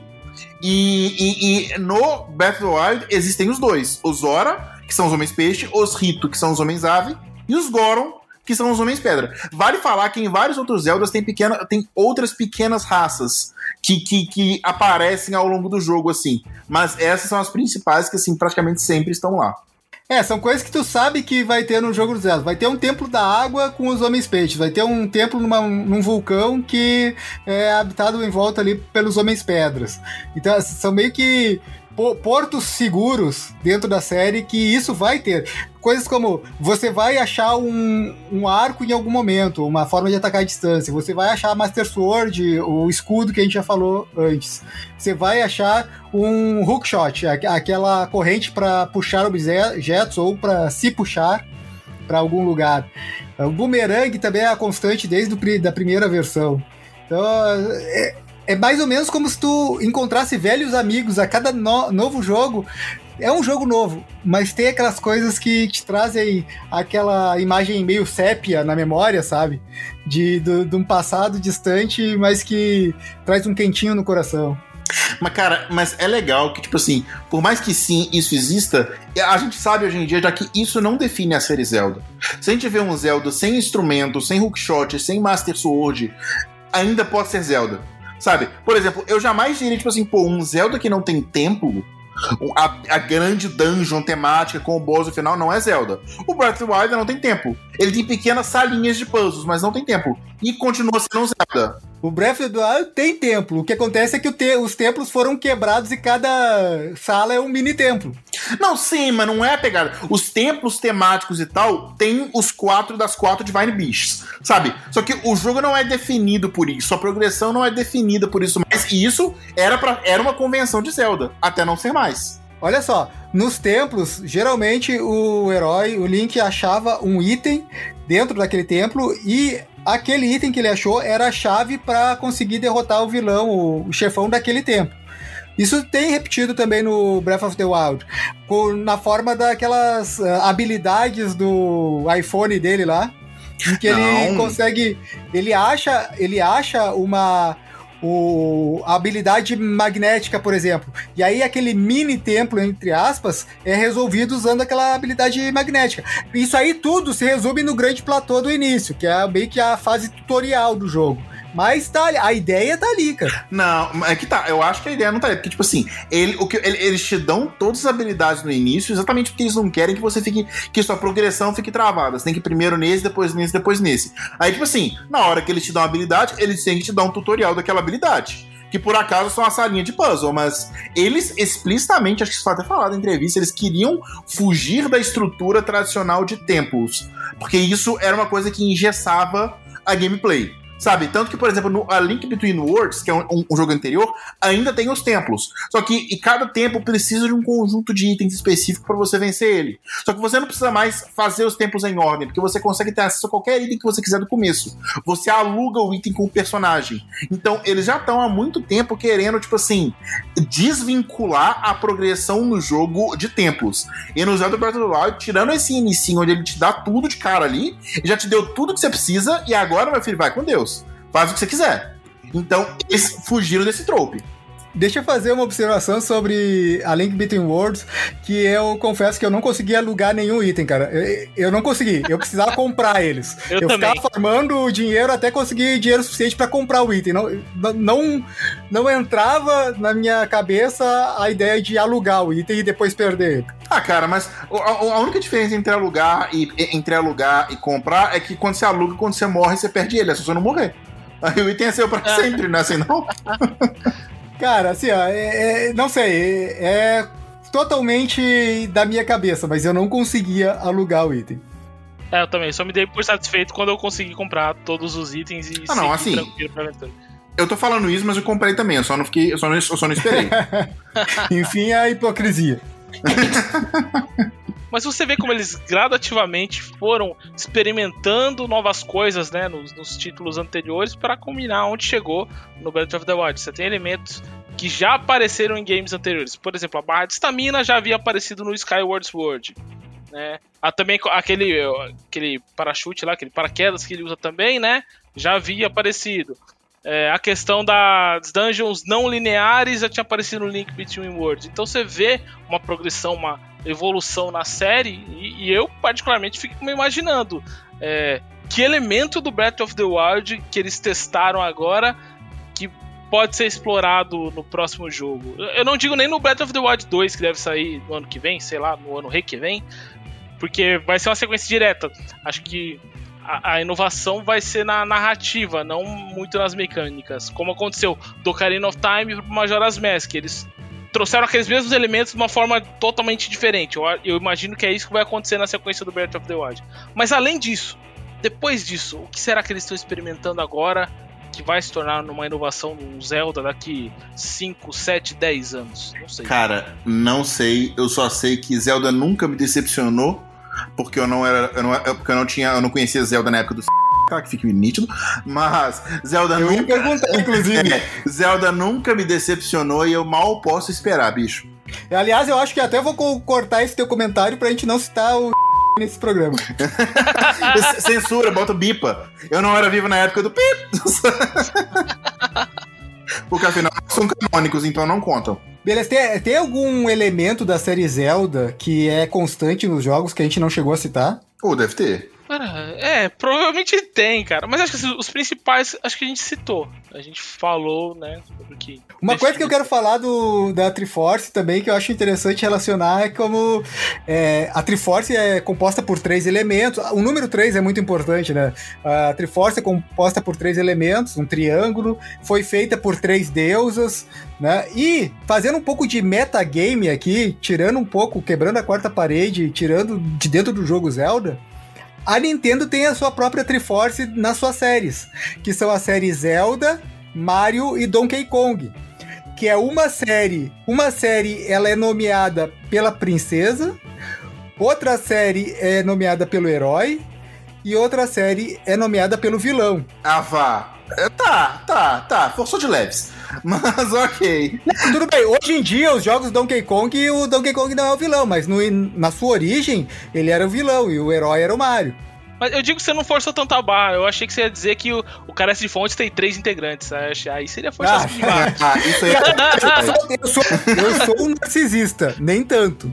[SPEAKER 2] E, e, e no Breath of the Wild existem os dois. Os Zora, que são os Homens Peixe, os Rito, que são os Homens Ave, e os Goron, que são os Homens Pedra. Vale falar que em vários outros Zeldas tem, pequena, tem outras pequenas raças que, que, que aparecem ao longo do jogo, assim. Mas essas são as principais que, assim, praticamente sempre estão lá.
[SPEAKER 1] É, são coisas que tu sabe que vai ter no jogo do Zelda. Vai ter um templo da água com os homens peixes. Vai ter um templo numa, num vulcão que é habitado em volta ali pelos homens pedras. Então, são meio que portos seguros dentro da série que isso vai ter. Coisas como, você vai achar um, um arco em algum momento, uma forma de atacar à distância. Você vai achar a Master Sword, o escudo que a gente já falou antes. Você vai achar um hookshot, aquela corrente para puxar objetos ou para se puxar para algum lugar. O boomerang também é a constante desde a da primeira versão. Então, é, é mais ou menos como se tu encontrasse velhos amigos a cada no, novo jogo. É um jogo novo, mas tem aquelas coisas que te trazem aquela imagem meio sépia na memória, sabe? De, de, de um passado distante, mas que traz um quentinho no coração.
[SPEAKER 2] Mas, cara, mas é legal que, tipo assim, por mais que sim, isso exista, a gente sabe hoje em dia já que isso não define a série Zelda. Se a gente vê um Zelda sem instrumento, sem hookshot, sem Master Sword, ainda pode ser Zelda. Sabe? Por exemplo, eu jamais diria, tipo assim, pô, um Zelda que não tem templo, a, a grande dungeon temática com o boss no final não é Zelda. O Breath of the Wild não tem templo. Ele tem pequenas salinhas de puzzles, mas não tem templo. E continua sendo um Zelda.
[SPEAKER 1] O Breath of the Wild tem templo. O que acontece é que o te- os templos foram quebrados e cada sala é um mini templo.
[SPEAKER 2] Não, sim, mas não é a pegada. Os templos temáticos e tal tem os quatro das quatro Divine Beasts, sabe? Só que o jogo não é definido por isso. A progressão não é definida por isso. Mas isso era, pra, era uma convenção de Zelda, até não ser mais.
[SPEAKER 1] Olha só, nos templos, geralmente o herói, o Link, achava um item dentro daquele templo e aquele item que ele achou era a chave para conseguir derrotar o vilão, o, o chefão daquele templo. Isso tem repetido também no Breath of the Wild, por, na forma daquelas uh, habilidades do iPhone dele lá, em que Não. ele consegue, ele acha, ele acha uma o, a habilidade magnética, por exemplo, e aí aquele mini templo, entre aspas, é resolvido usando aquela habilidade magnética. Isso aí tudo se resume no grande platô do início, que é meio que a fase tutorial do jogo. Mas tá, a ideia tá ali, cara.
[SPEAKER 2] Não, é que tá, eu acho que a ideia não tá ali, porque, tipo assim, ele, o que, ele, eles te dão todas as habilidades no início, exatamente porque eles não querem que você fique, que sua progressão fique travada. Você tem que ir primeiro nesse, depois nesse, depois nesse. Aí, tipo assim, na hora que eles te dão uma habilidade, eles têm que te dar um tutorial daquela habilidade. Que por acaso são uma salinha de puzzle, mas eles explicitamente, acho que isso foi até falado na entrevista, eles queriam fugir da estrutura tradicional de templos, porque isso era uma coisa que engessava a gameplay. Sabe? Tanto que, por exemplo, no A Link Between Worlds, que é um, um, um jogo anterior, ainda tem os templos. Só que e cada templo precisa de um conjunto de itens específico para você vencer ele. Só que você não precisa mais fazer os templos em ordem, porque você consegue ter acesso a qualquer item que você quiser do começo. Você aluga o item com o personagem. Então, eles já estão há muito tempo querendo, tipo assim, desvincular a progressão no jogo de templos. E no Zelda Breath of the Wild, tirando esse inicinho onde ele te dá tudo de cara ali, já te deu tudo que você precisa, e agora, meu filho, vai com Deus. Faz o que você quiser. Então, eles fugiram desse trope.
[SPEAKER 1] Deixa eu fazer uma observação sobre a Link Between Worlds, que eu confesso que eu não consegui alugar nenhum item, cara. Eu, eu não consegui, eu precisava comprar eles.
[SPEAKER 3] Eu,
[SPEAKER 1] eu
[SPEAKER 3] também.
[SPEAKER 1] ficava farmando dinheiro até conseguir dinheiro suficiente pra comprar o item. Não, não, não entrava na minha cabeça a ideia de alugar o item e depois perder ele.
[SPEAKER 2] Ah, cara, mas a, a única diferença entre alugar e entre alugar e comprar é que quando você aluga, quando você morre, você perde ele, é só você não morrer. Aí o item é seu pra
[SPEAKER 3] É.
[SPEAKER 2] sempre, não é assim não?
[SPEAKER 1] Cara, assim, ó, é, é, não sei, é, é totalmente da minha cabeça, mas eu não conseguia alugar o item.
[SPEAKER 3] É, eu também. Só me dei por satisfeito quando eu consegui comprar todos os itens e
[SPEAKER 2] Ah, não,
[SPEAKER 3] seguir
[SPEAKER 2] assim,
[SPEAKER 3] tranquilo pra aventura.
[SPEAKER 2] Eu tô falando isso, mas eu comprei também, eu só não fiquei, eu só não, eu só não esperei.
[SPEAKER 1] Enfim, a hipocrisia.
[SPEAKER 3] Mas você vê como eles gradativamente foram experimentando novas coisas, né, nos, nos títulos anteriores para combinar onde chegou no Breath of the Wild. Você tem elementos que já apareceram em games anteriores. Por exemplo, a barra de estamina já havia aparecido no Skyward Sword, né? Há também aquele, aquele parachute lá, aquele paraquedas que ele usa também, né? Já havia aparecido. É, a questão das dungeons não lineares já tinha aparecido no Link Between Worlds. Então você vê uma progressão, uma evolução na série, e, e eu particularmente fico me imaginando é, que elemento do Breath of the Wild que eles testaram agora que pode ser explorado no próximo jogo. Eu não digo nem no Breath of the Wild dois, que deve sair no ano que vem, sei lá, no ano que vem, porque vai ser uma sequência direta. Acho que a, a inovação vai ser na narrativa, não muito nas mecânicas, como aconteceu do Ocarina of Time pro Majora's Mask. Eles trouxeram aqueles mesmos elementos de uma forma totalmente diferente. Eu, eu imagino que é isso que vai acontecer na sequência do Breath of the Wild. Mas além disso, depois disso, o que será que eles estão experimentando agora que vai se tornar numa inovação no Zelda daqui cinco, sete, dez anos? Não sei.
[SPEAKER 2] Cara, não sei. Eu só sei que Zelda nunca me decepcionou, porque eu não era, eu não, porque eu não tinha, eu não conhecia Zelda na época do cara, que fique nítido, mas Zelda
[SPEAKER 1] eu
[SPEAKER 2] nunca,
[SPEAKER 1] ia perguntar, inclusive.
[SPEAKER 2] é, Zelda nunca me decepcionou e eu mal posso esperar, bicho.
[SPEAKER 1] Aliás, eu acho que até vou cortar esse teu comentário pra gente não citar o nesse programa.
[SPEAKER 2] Censura, bota bipa. Eu não era vivo na época do pip. Porque afinal são canônicos, então não contam.
[SPEAKER 1] Beleza, tem, tem algum elemento da série Zelda que é constante nos jogos que a gente não chegou a citar?
[SPEAKER 2] Ou deve ter.
[SPEAKER 3] Cara, é, provavelmente tem, cara. Mas acho que os principais, acho que a gente citou. A gente falou, né, sobre o que...
[SPEAKER 1] Uma coisa que eu quero falar do, da Triforce também, que eu acho interessante relacionar, é como é, a Triforce é composta por três elementos. O número três é muito importante, né? A Triforce é composta por três elementos, um triângulo, foi feita por três deusas, né? E fazendo um pouco de metagame aqui, tirando um pouco, quebrando a quarta parede, tirando de dentro do jogo Zelda, a Nintendo tem a sua própria Triforce nas suas séries, que são a série Zelda, Mario e Donkey Kong, que é uma série, uma série ela é nomeada pela princesa, outra série é nomeada pelo herói e outra série é nomeada pelo vilão.
[SPEAKER 2] Ah, vá. Tá, tá, tá, forçou de leves. Mas ok.
[SPEAKER 1] Tudo bem, hoje em dia os jogos Donkey Kong, o Donkey Kong não é o vilão, mas no, na sua origem ele era o vilão e o herói era o Mario.
[SPEAKER 3] Mas eu digo que você não forçou tanta barra. Eu achei que você ia dizer que o, o Carece de Fontes tem três integrantes. Aí seria forçação
[SPEAKER 1] Ah.
[SPEAKER 3] de barra.
[SPEAKER 2] Ah, isso aí é...
[SPEAKER 1] Eu sou, eu sou um narcisista, nem tanto.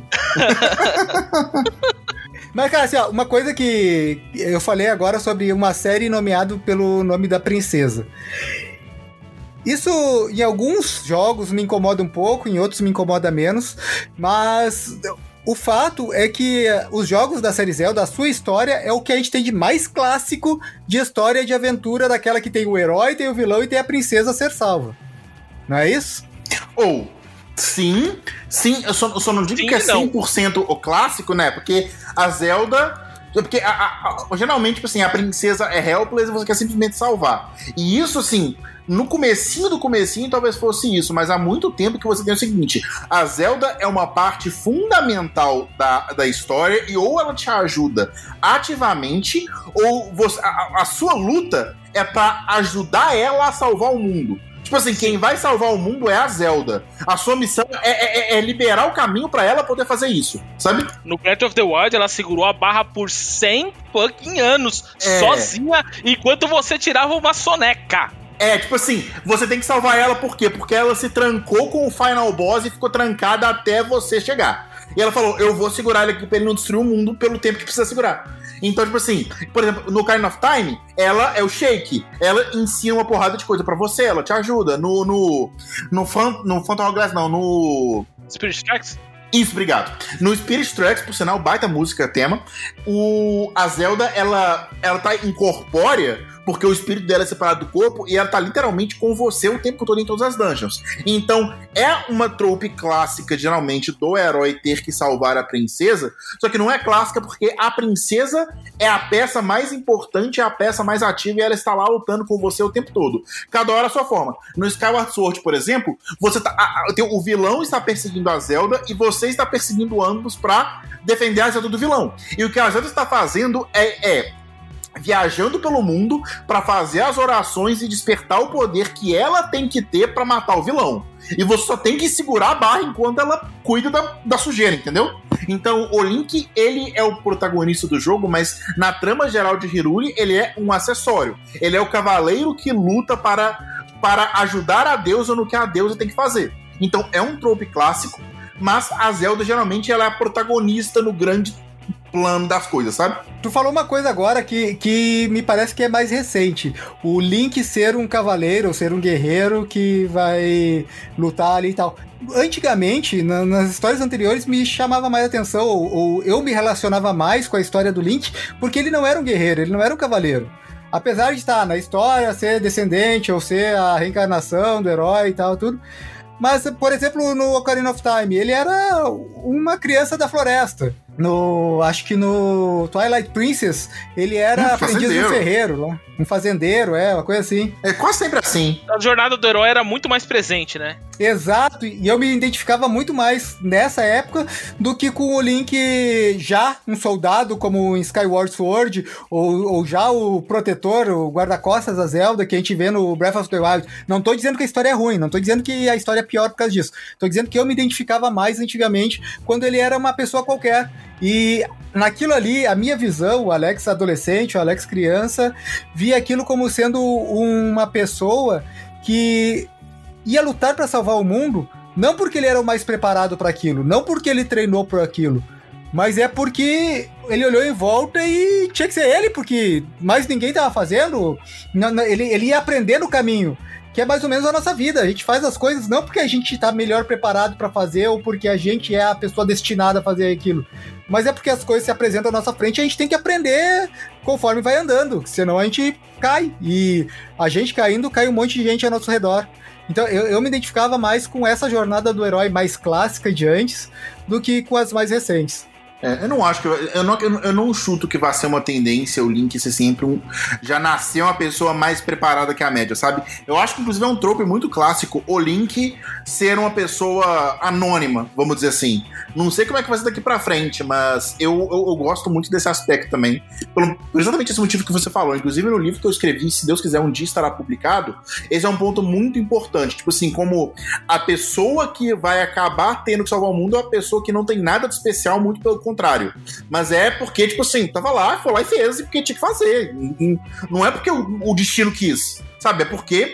[SPEAKER 1] Mas, cara, assim, ó, uma coisa que eu falei agora sobre uma série nomeada pelo nome da princesa. Isso, em alguns jogos, me incomoda um pouco, em outros me incomoda menos, mas o fato é que os jogos da série Zelda, a sua história é o que a gente tem de mais clássico de história de aventura, daquela que tem o herói, tem o vilão e tem a princesa a ser salva. Não é isso?
[SPEAKER 2] Ou... Sim, sim, eu só, eu só não digo
[SPEAKER 3] Sim,
[SPEAKER 2] que é
[SPEAKER 3] não.
[SPEAKER 2] cem por cento o clássico, né? Porque a Zelda... Porque a, a, a, geralmente, tipo assim, a princesa é helpless e você quer simplesmente salvar. E isso, assim, no comecinho do comecinho talvez fosse isso, mas há muito tempo que você tem o seguinte: a Zelda é uma parte fundamental da, da história e ou ela te ajuda ativamente, ou você, a, a sua luta é pra ajudar ela a salvar o mundo. Tipo assim, quem vai salvar o mundo é a Zelda. A sua missão é, é, é liberar o caminho pra ela poder fazer isso, sabe?
[SPEAKER 3] No Breath of the Wild, ela segurou a barra por cem fucking anos,
[SPEAKER 2] É.
[SPEAKER 3] sozinha, enquanto você tirava uma soneca.
[SPEAKER 2] É, tipo assim, você tem que salvar ela por quê? Porque ela se trancou com o Final Boss e ficou trancada até você chegar. E ela falou, eu vou segurar ele aqui pra ele não destruir o mundo pelo tempo que precisa segurar. Então, tipo assim, por exemplo, no Ocarina of Time, ela é o Shake. Ela ensina uma porrada de coisa pra você, ela te ajuda. No, no, no, Phan- no Phantom Hourglass, não, no...
[SPEAKER 3] Spirit Tracks?
[SPEAKER 2] Isso, obrigado. No Spirit Tracks, por sinal, baita música, tema, o, a Zelda, ela, ela tá incorpórea porque o espírito dela é separado do corpo e ela tá literalmente com você o tempo todo em todas as dungeons. Então, é uma trope clássica, geralmente, do herói ter que salvar a princesa, só que não é clássica porque a princesa é a peça mais importante, é a peça mais ativa e ela está lá lutando com você o tempo todo. Cada hora a sua forma. No Skyward Sword, por exemplo, você tá, a, a, o vilão está perseguindo a Zelda e você está perseguindo ambos pra defender a Zelda do vilão. E o que a Zelda está fazendo é... é viajando pelo mundo pra fazer as orações e despertar o poder que ela tem que ter pra matar o vilão. E você só tem que segurar a barra enquanto ela cuida da, da sujeira, entendeu? Então, o Link, ele é o protagonista do jogo, mas na trama geral de Hyrule, ele é um acessório. Ele é o cavaleiro que luta para, para ajudar a deusa no que a deusa tem que fazer. Então, é um trope clássico, mas a Zelda, geralmente, ela é a protagonista no grande plano das coisas, sabe?
[SPEAKER 1] Tu falou uma coisa agora que, que me parece que é mais recente. O Link ser um cavaleiro, ser um guerreiro que vai lutar ali e tal. Antigamente, na, nas histórias anteriores, me chamava mais atenção, ou, ou eu me relacionava mais com a história do Link, porque ele não era um guerreiro, ele não era um cavaleiro. Apesar de estar na história, ser descendente, ou ser a reencarnação do herói e tal, tudo. Mas, por exemplo, no Ocarina of Time, ele era uma criança da floresta. No, acho que no Twilight Princess, ele era
[SPEAKER 2] um
[SPEAKER 1] aprendiz do ferreiro, lá. Um fazendeiro, é, uma coisa assim.
[SPEAKER 2] É quase sempre assim.
[SPEAKER 3] A jornada do herói era muito mais presente, né?
[SPEAKER 1] Exato, e eu me identificava muito mais nessa época do que com o Link já um soldado como em Skyward Sword, ou, ou já o protetor, o guarda-costas da Zelda, que a gente vê no Breath of the Wild. Não tô dizendo que a história é ruim, não tô dizendo que a história é pior por causa disso. Tô dizendo que eu me identificava mais antigamente quando ele era uma pessoa qualquer. E naquilo ali, a minha visão, o Alex adolescente, o Alex criança, via aquilo como sendo uma pessoa que ia lutar para salvar o mundo, não porque ele era o mais preparado para aquilo, não porque ele treinou por aquilo, mas é porque ele olhou em volta e tinha que ser ele, porque mais ninguém estava fazendo, ele, ele ia aprender no caminho. Que é mais ou menos a nossa vida. A gente faz as coisas não porque a gente tá melhor preparado pra fazer ou porque a gente é a pessoa destinada a fazer aquilo, mas é porque as coisas se apresentam à nossa frente e a gente tem que aprender conforme vai andando, senão a gente cai. E a gente caindo, cai um monte de gente ao nosso redor. Então eu, eu me identificava mais com essa jornada do herói mais clássica de antes do que com as mais recentes.
[SPEAKER 2] É, eu não acho que. Eu não, eu não chuto que vai ser uma tendência o Link ser sempre um. Já nascer uma pessoa mais preparada que a média, sabe? Eu acho que, inclusive, é um trope muito clássico o Link ser uma pessoa anônima, vamos dizer assim. Não sei como é que vai ser daqui pra frente, mas eu, eu, eu gosto muito desse aspecto também. Por, por exatamente esse motivo que você falou. Inclusive, no livro que eu escrevi, se Deus quiser, um dia estará publicado. Esse é um ponto muito importante. Tipo assim, como a pessoa que vai acabar tendo que salvar o mundo é uma pessoa que não tem nada de especial, muito pelo contrário. Mas é porque, tipo assim, tava lá, foi lá e fez, e porque tinha que fazer. Não é porque o, o destino quis, sabe? É porque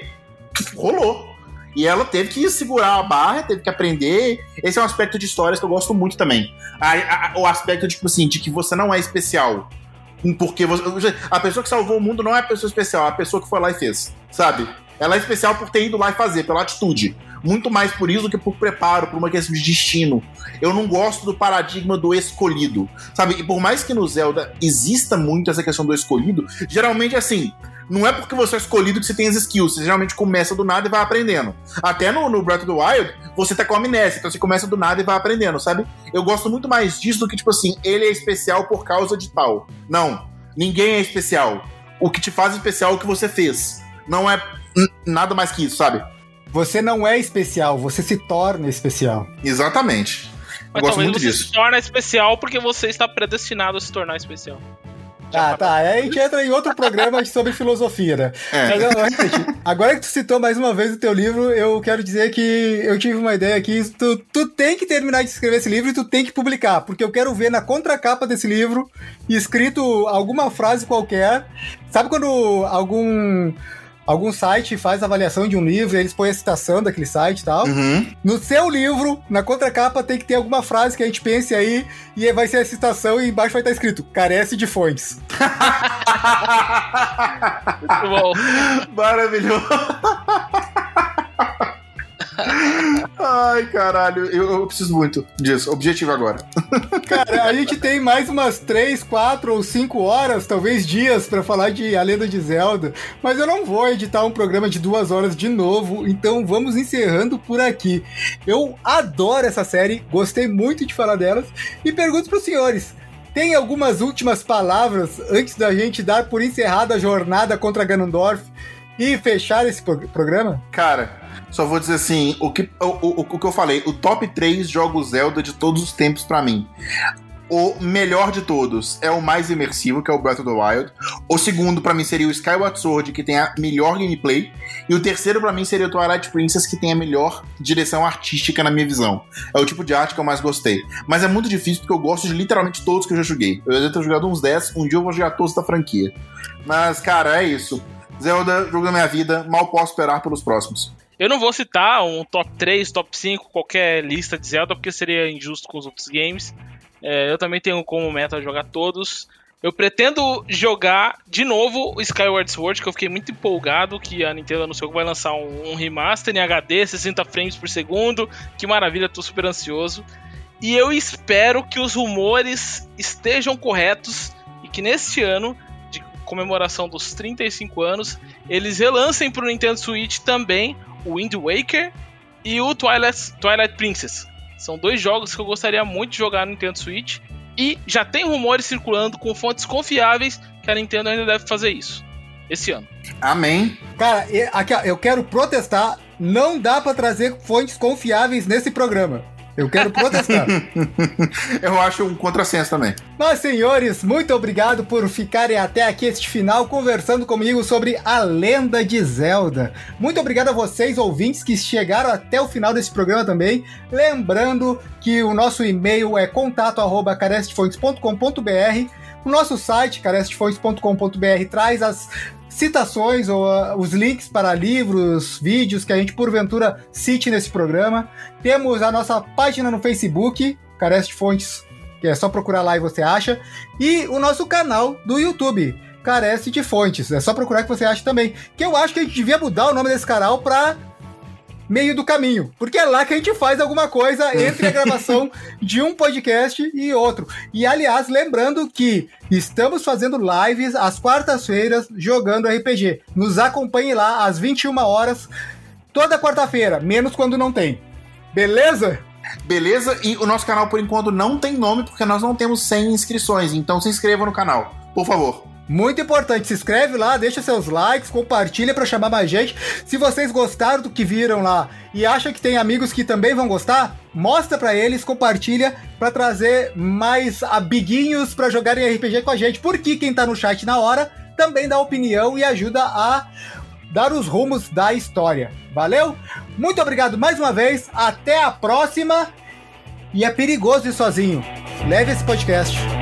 [SPEAKER 2] rolou. E ela teve que segurar a barra, teve que aprender. Esse é um aspecto de histórias que eu gosto muito também. A, a, o aspecto de, tipo assim, de que você não é especial. Porque você, a pessoa que salvou o mundo não é a pessoa especial, é a pessoa que foi lá e fez, sabe? Ela é especial por ter ido lá e fazer, pela atitude. Muito mais por isso do que por preparo, por uma questão de destino. Eu não gosto do paradigma do escolhido, sabe? E por mais que no Zelda exista muito essa questão do escolhido, geralmente assim, não é porque você é escolhido que você tem as skills, você geralmente começa do nada e vai aprendendo. Até no, no Breath of the Wild, você tá com amnésia, então você começa do nada e vai aprendendo, sabe? Eu gosto muito mais disso do que, tipo assim, ele é especial por causa de tal. Não, ninguém é especial. O que te faz especial é o que você fez. Não é nada mais que isso, sabe?
[SPEAKER 1] Você não é especial, você se torna especial.
[SPEAKER 2] Exatamente. Eu
[SPEAKER 3] Mas
[SPEAKER 2] gosto
[SPEAKER 3] talvez
[SPEAKER 2] muito
[SPEAKER 3] você
[SPEAKER 2] disso.
[SPEAKER 3] se torna especial porque você está predestinado a se tornar especial.
[SPEAKER 1] Ah, tá. Aí a gente entra em outro programa sobre filosofia, né?
[SPEAKER 2] É.
[SPEAKER 1] Mas, não, agora que tu citou mais uma vez o teu livro, eu quero dizer que eu tive uma ideia aqui. Tu, tu tem que terminar de escrever esse livro e tu tem que publicar, porque eu quero ver na contracapa desse livro escrito alguma frase qualquer. Sabe quando algum... algum site faz avaliação de um livro, eles põem a citação daquele site e tal.
[SPEAKER 2] Uhum.
[SPEAKER 1] No seu livro, na contracapa, tem que ter alguma frase que a gente pense aí, e vai ser a citação e embaixo vai estar escrito, carece de fontes.
[SPEAKER 3] Muito bom.
[SPEAKER 2] Maravilhoso. Ai, caralho, eu, eu preciso muito disso. Objetivo agora.
[SPEAKER 1] Cara, a gente tem mais umas três, quatro ou cinco horas, talvez dias, pra falar de A Lenda de Zelda, mas eu não vou editar um programa de duas horas de novo, então vamos encerrando por aqui. Eu adoro essa série, gostei muito de falar delas, e pergunto pros senhores, tem algumas últimas palavras antes da gente dar por encerrada a jornada contra Ganondorf e fechar esse pro- programa?
[SPEAKER 2] Cara, só vou dizer assim, o que, o, o, o que eu falei, o top três jogos Zelda de todos os tempos pra mim. O melhor de todos é o mais imersivo, que é o Breath of the Wild. O segundo pra mim seria o Skyward Sword, que tem a melhor gameplay. E o terceiro pra mim seria o Twilight Princess, que tem a melhor direção artística na minha visão. É o tipo de arte que eu mais gostei. Mas é muito difícil porque eu gosto de literalmente todos que eu já joguei. Eu já tenho jogado uns dez, um dia eu vou jogar todos da franquia. Mas, cara, é isso. Zelda, jogo da minha vida, mal posso esperar pelos próximos.
[SPEAKER 3] Eu não vou citar um top três, top cinco, qualquer lista de Zelda, porque seria injusto com os outros games. É, eu também tenho como meta jogar todos. Eu pretendo jogar de novo o Skyward Sword, que eu fiquei muito empolgado que a Nintendo anunciou que vai lançar um, um remaster em H D, sessenta frames por segundo. Que maravilha, tô super ansioso. E eu espero que os rumores estejam corretos e que neste ano, de comemoração dos trinta e cinco anos, eles relancem pro Nintendo Switch também o Wind Waker e o Twilight, Twilight Princess. São dois jogos que eu gostaria muito de jogar no Nintendo Switch. E já tem rumores circulando com fontes confiáveis que a Nintendo ainda deve fazer isso esse ano.
[SPEAKER 2] Amém.
[SPEAKER 1] Cara, e- aqui, ó, eu quero protestar. Não dá pra trazer fontes confiáveis nesse programa. Eu quero protestar.
[SPEAKER 2] Eu acho um contrassenso também.
[SPEAKER 1] Mas, senhores, muito obrigado por ficarem até aqui este final conversando comigo sobre A Lenda de Zelda. Muito obrigado a vocês, ouvintes, que chegaram até o final desse programa também. Lembrando que o nosso e-mail é contato arroba carestefontes ponto com ponto b r. O nosso site, carestefontes ponto com ponto b r, traz as citações ou uh, os links para livros, vídeos que a gente porventura cite nesse programa. Temos a nossa página no Facebook, Careste Fontes, que é só procurar lá e você acha. E o nosso canal do YouTube, Carece de Fontes. É só procurar que você acha também. Que eu acho que a gente devia mudar o nome desse canal para Meio do Caminho, porque é lá que a gente faz alguma coisa entre a gravação de um podcast e outro. E, aliás, lembrando que estamos fazendo lives às quartas-feiras jogando R P G. Nos acompanhe lá às vinte e uma horas, toda quarta-feira, menos quando não tem. Beleza?
[SPEAKER 2] Beleza? E o nosso canal, por enquanto, não tem nome, porque nós não temos cem inscrições. Então se inscreva no canal, por favor.
[SPEAKER 1] Muito importante, se inscreve lá, deixa seus likes, compartilha pra chamar mais gente. Se vocês gostaram do que viram lá e acham que tem amigos que também vão gostar, mostra pra eles, compartilha pra trazer mais amiguinhos pra jogarem R P G com a gente, porque quem tá no chat na hora também dá opinião e ajuda a dar os rumos da história. Valeu? Muito obrigado mais uma vez, até a próxima. E é perigoso ir sozinho. Leve esse podcast.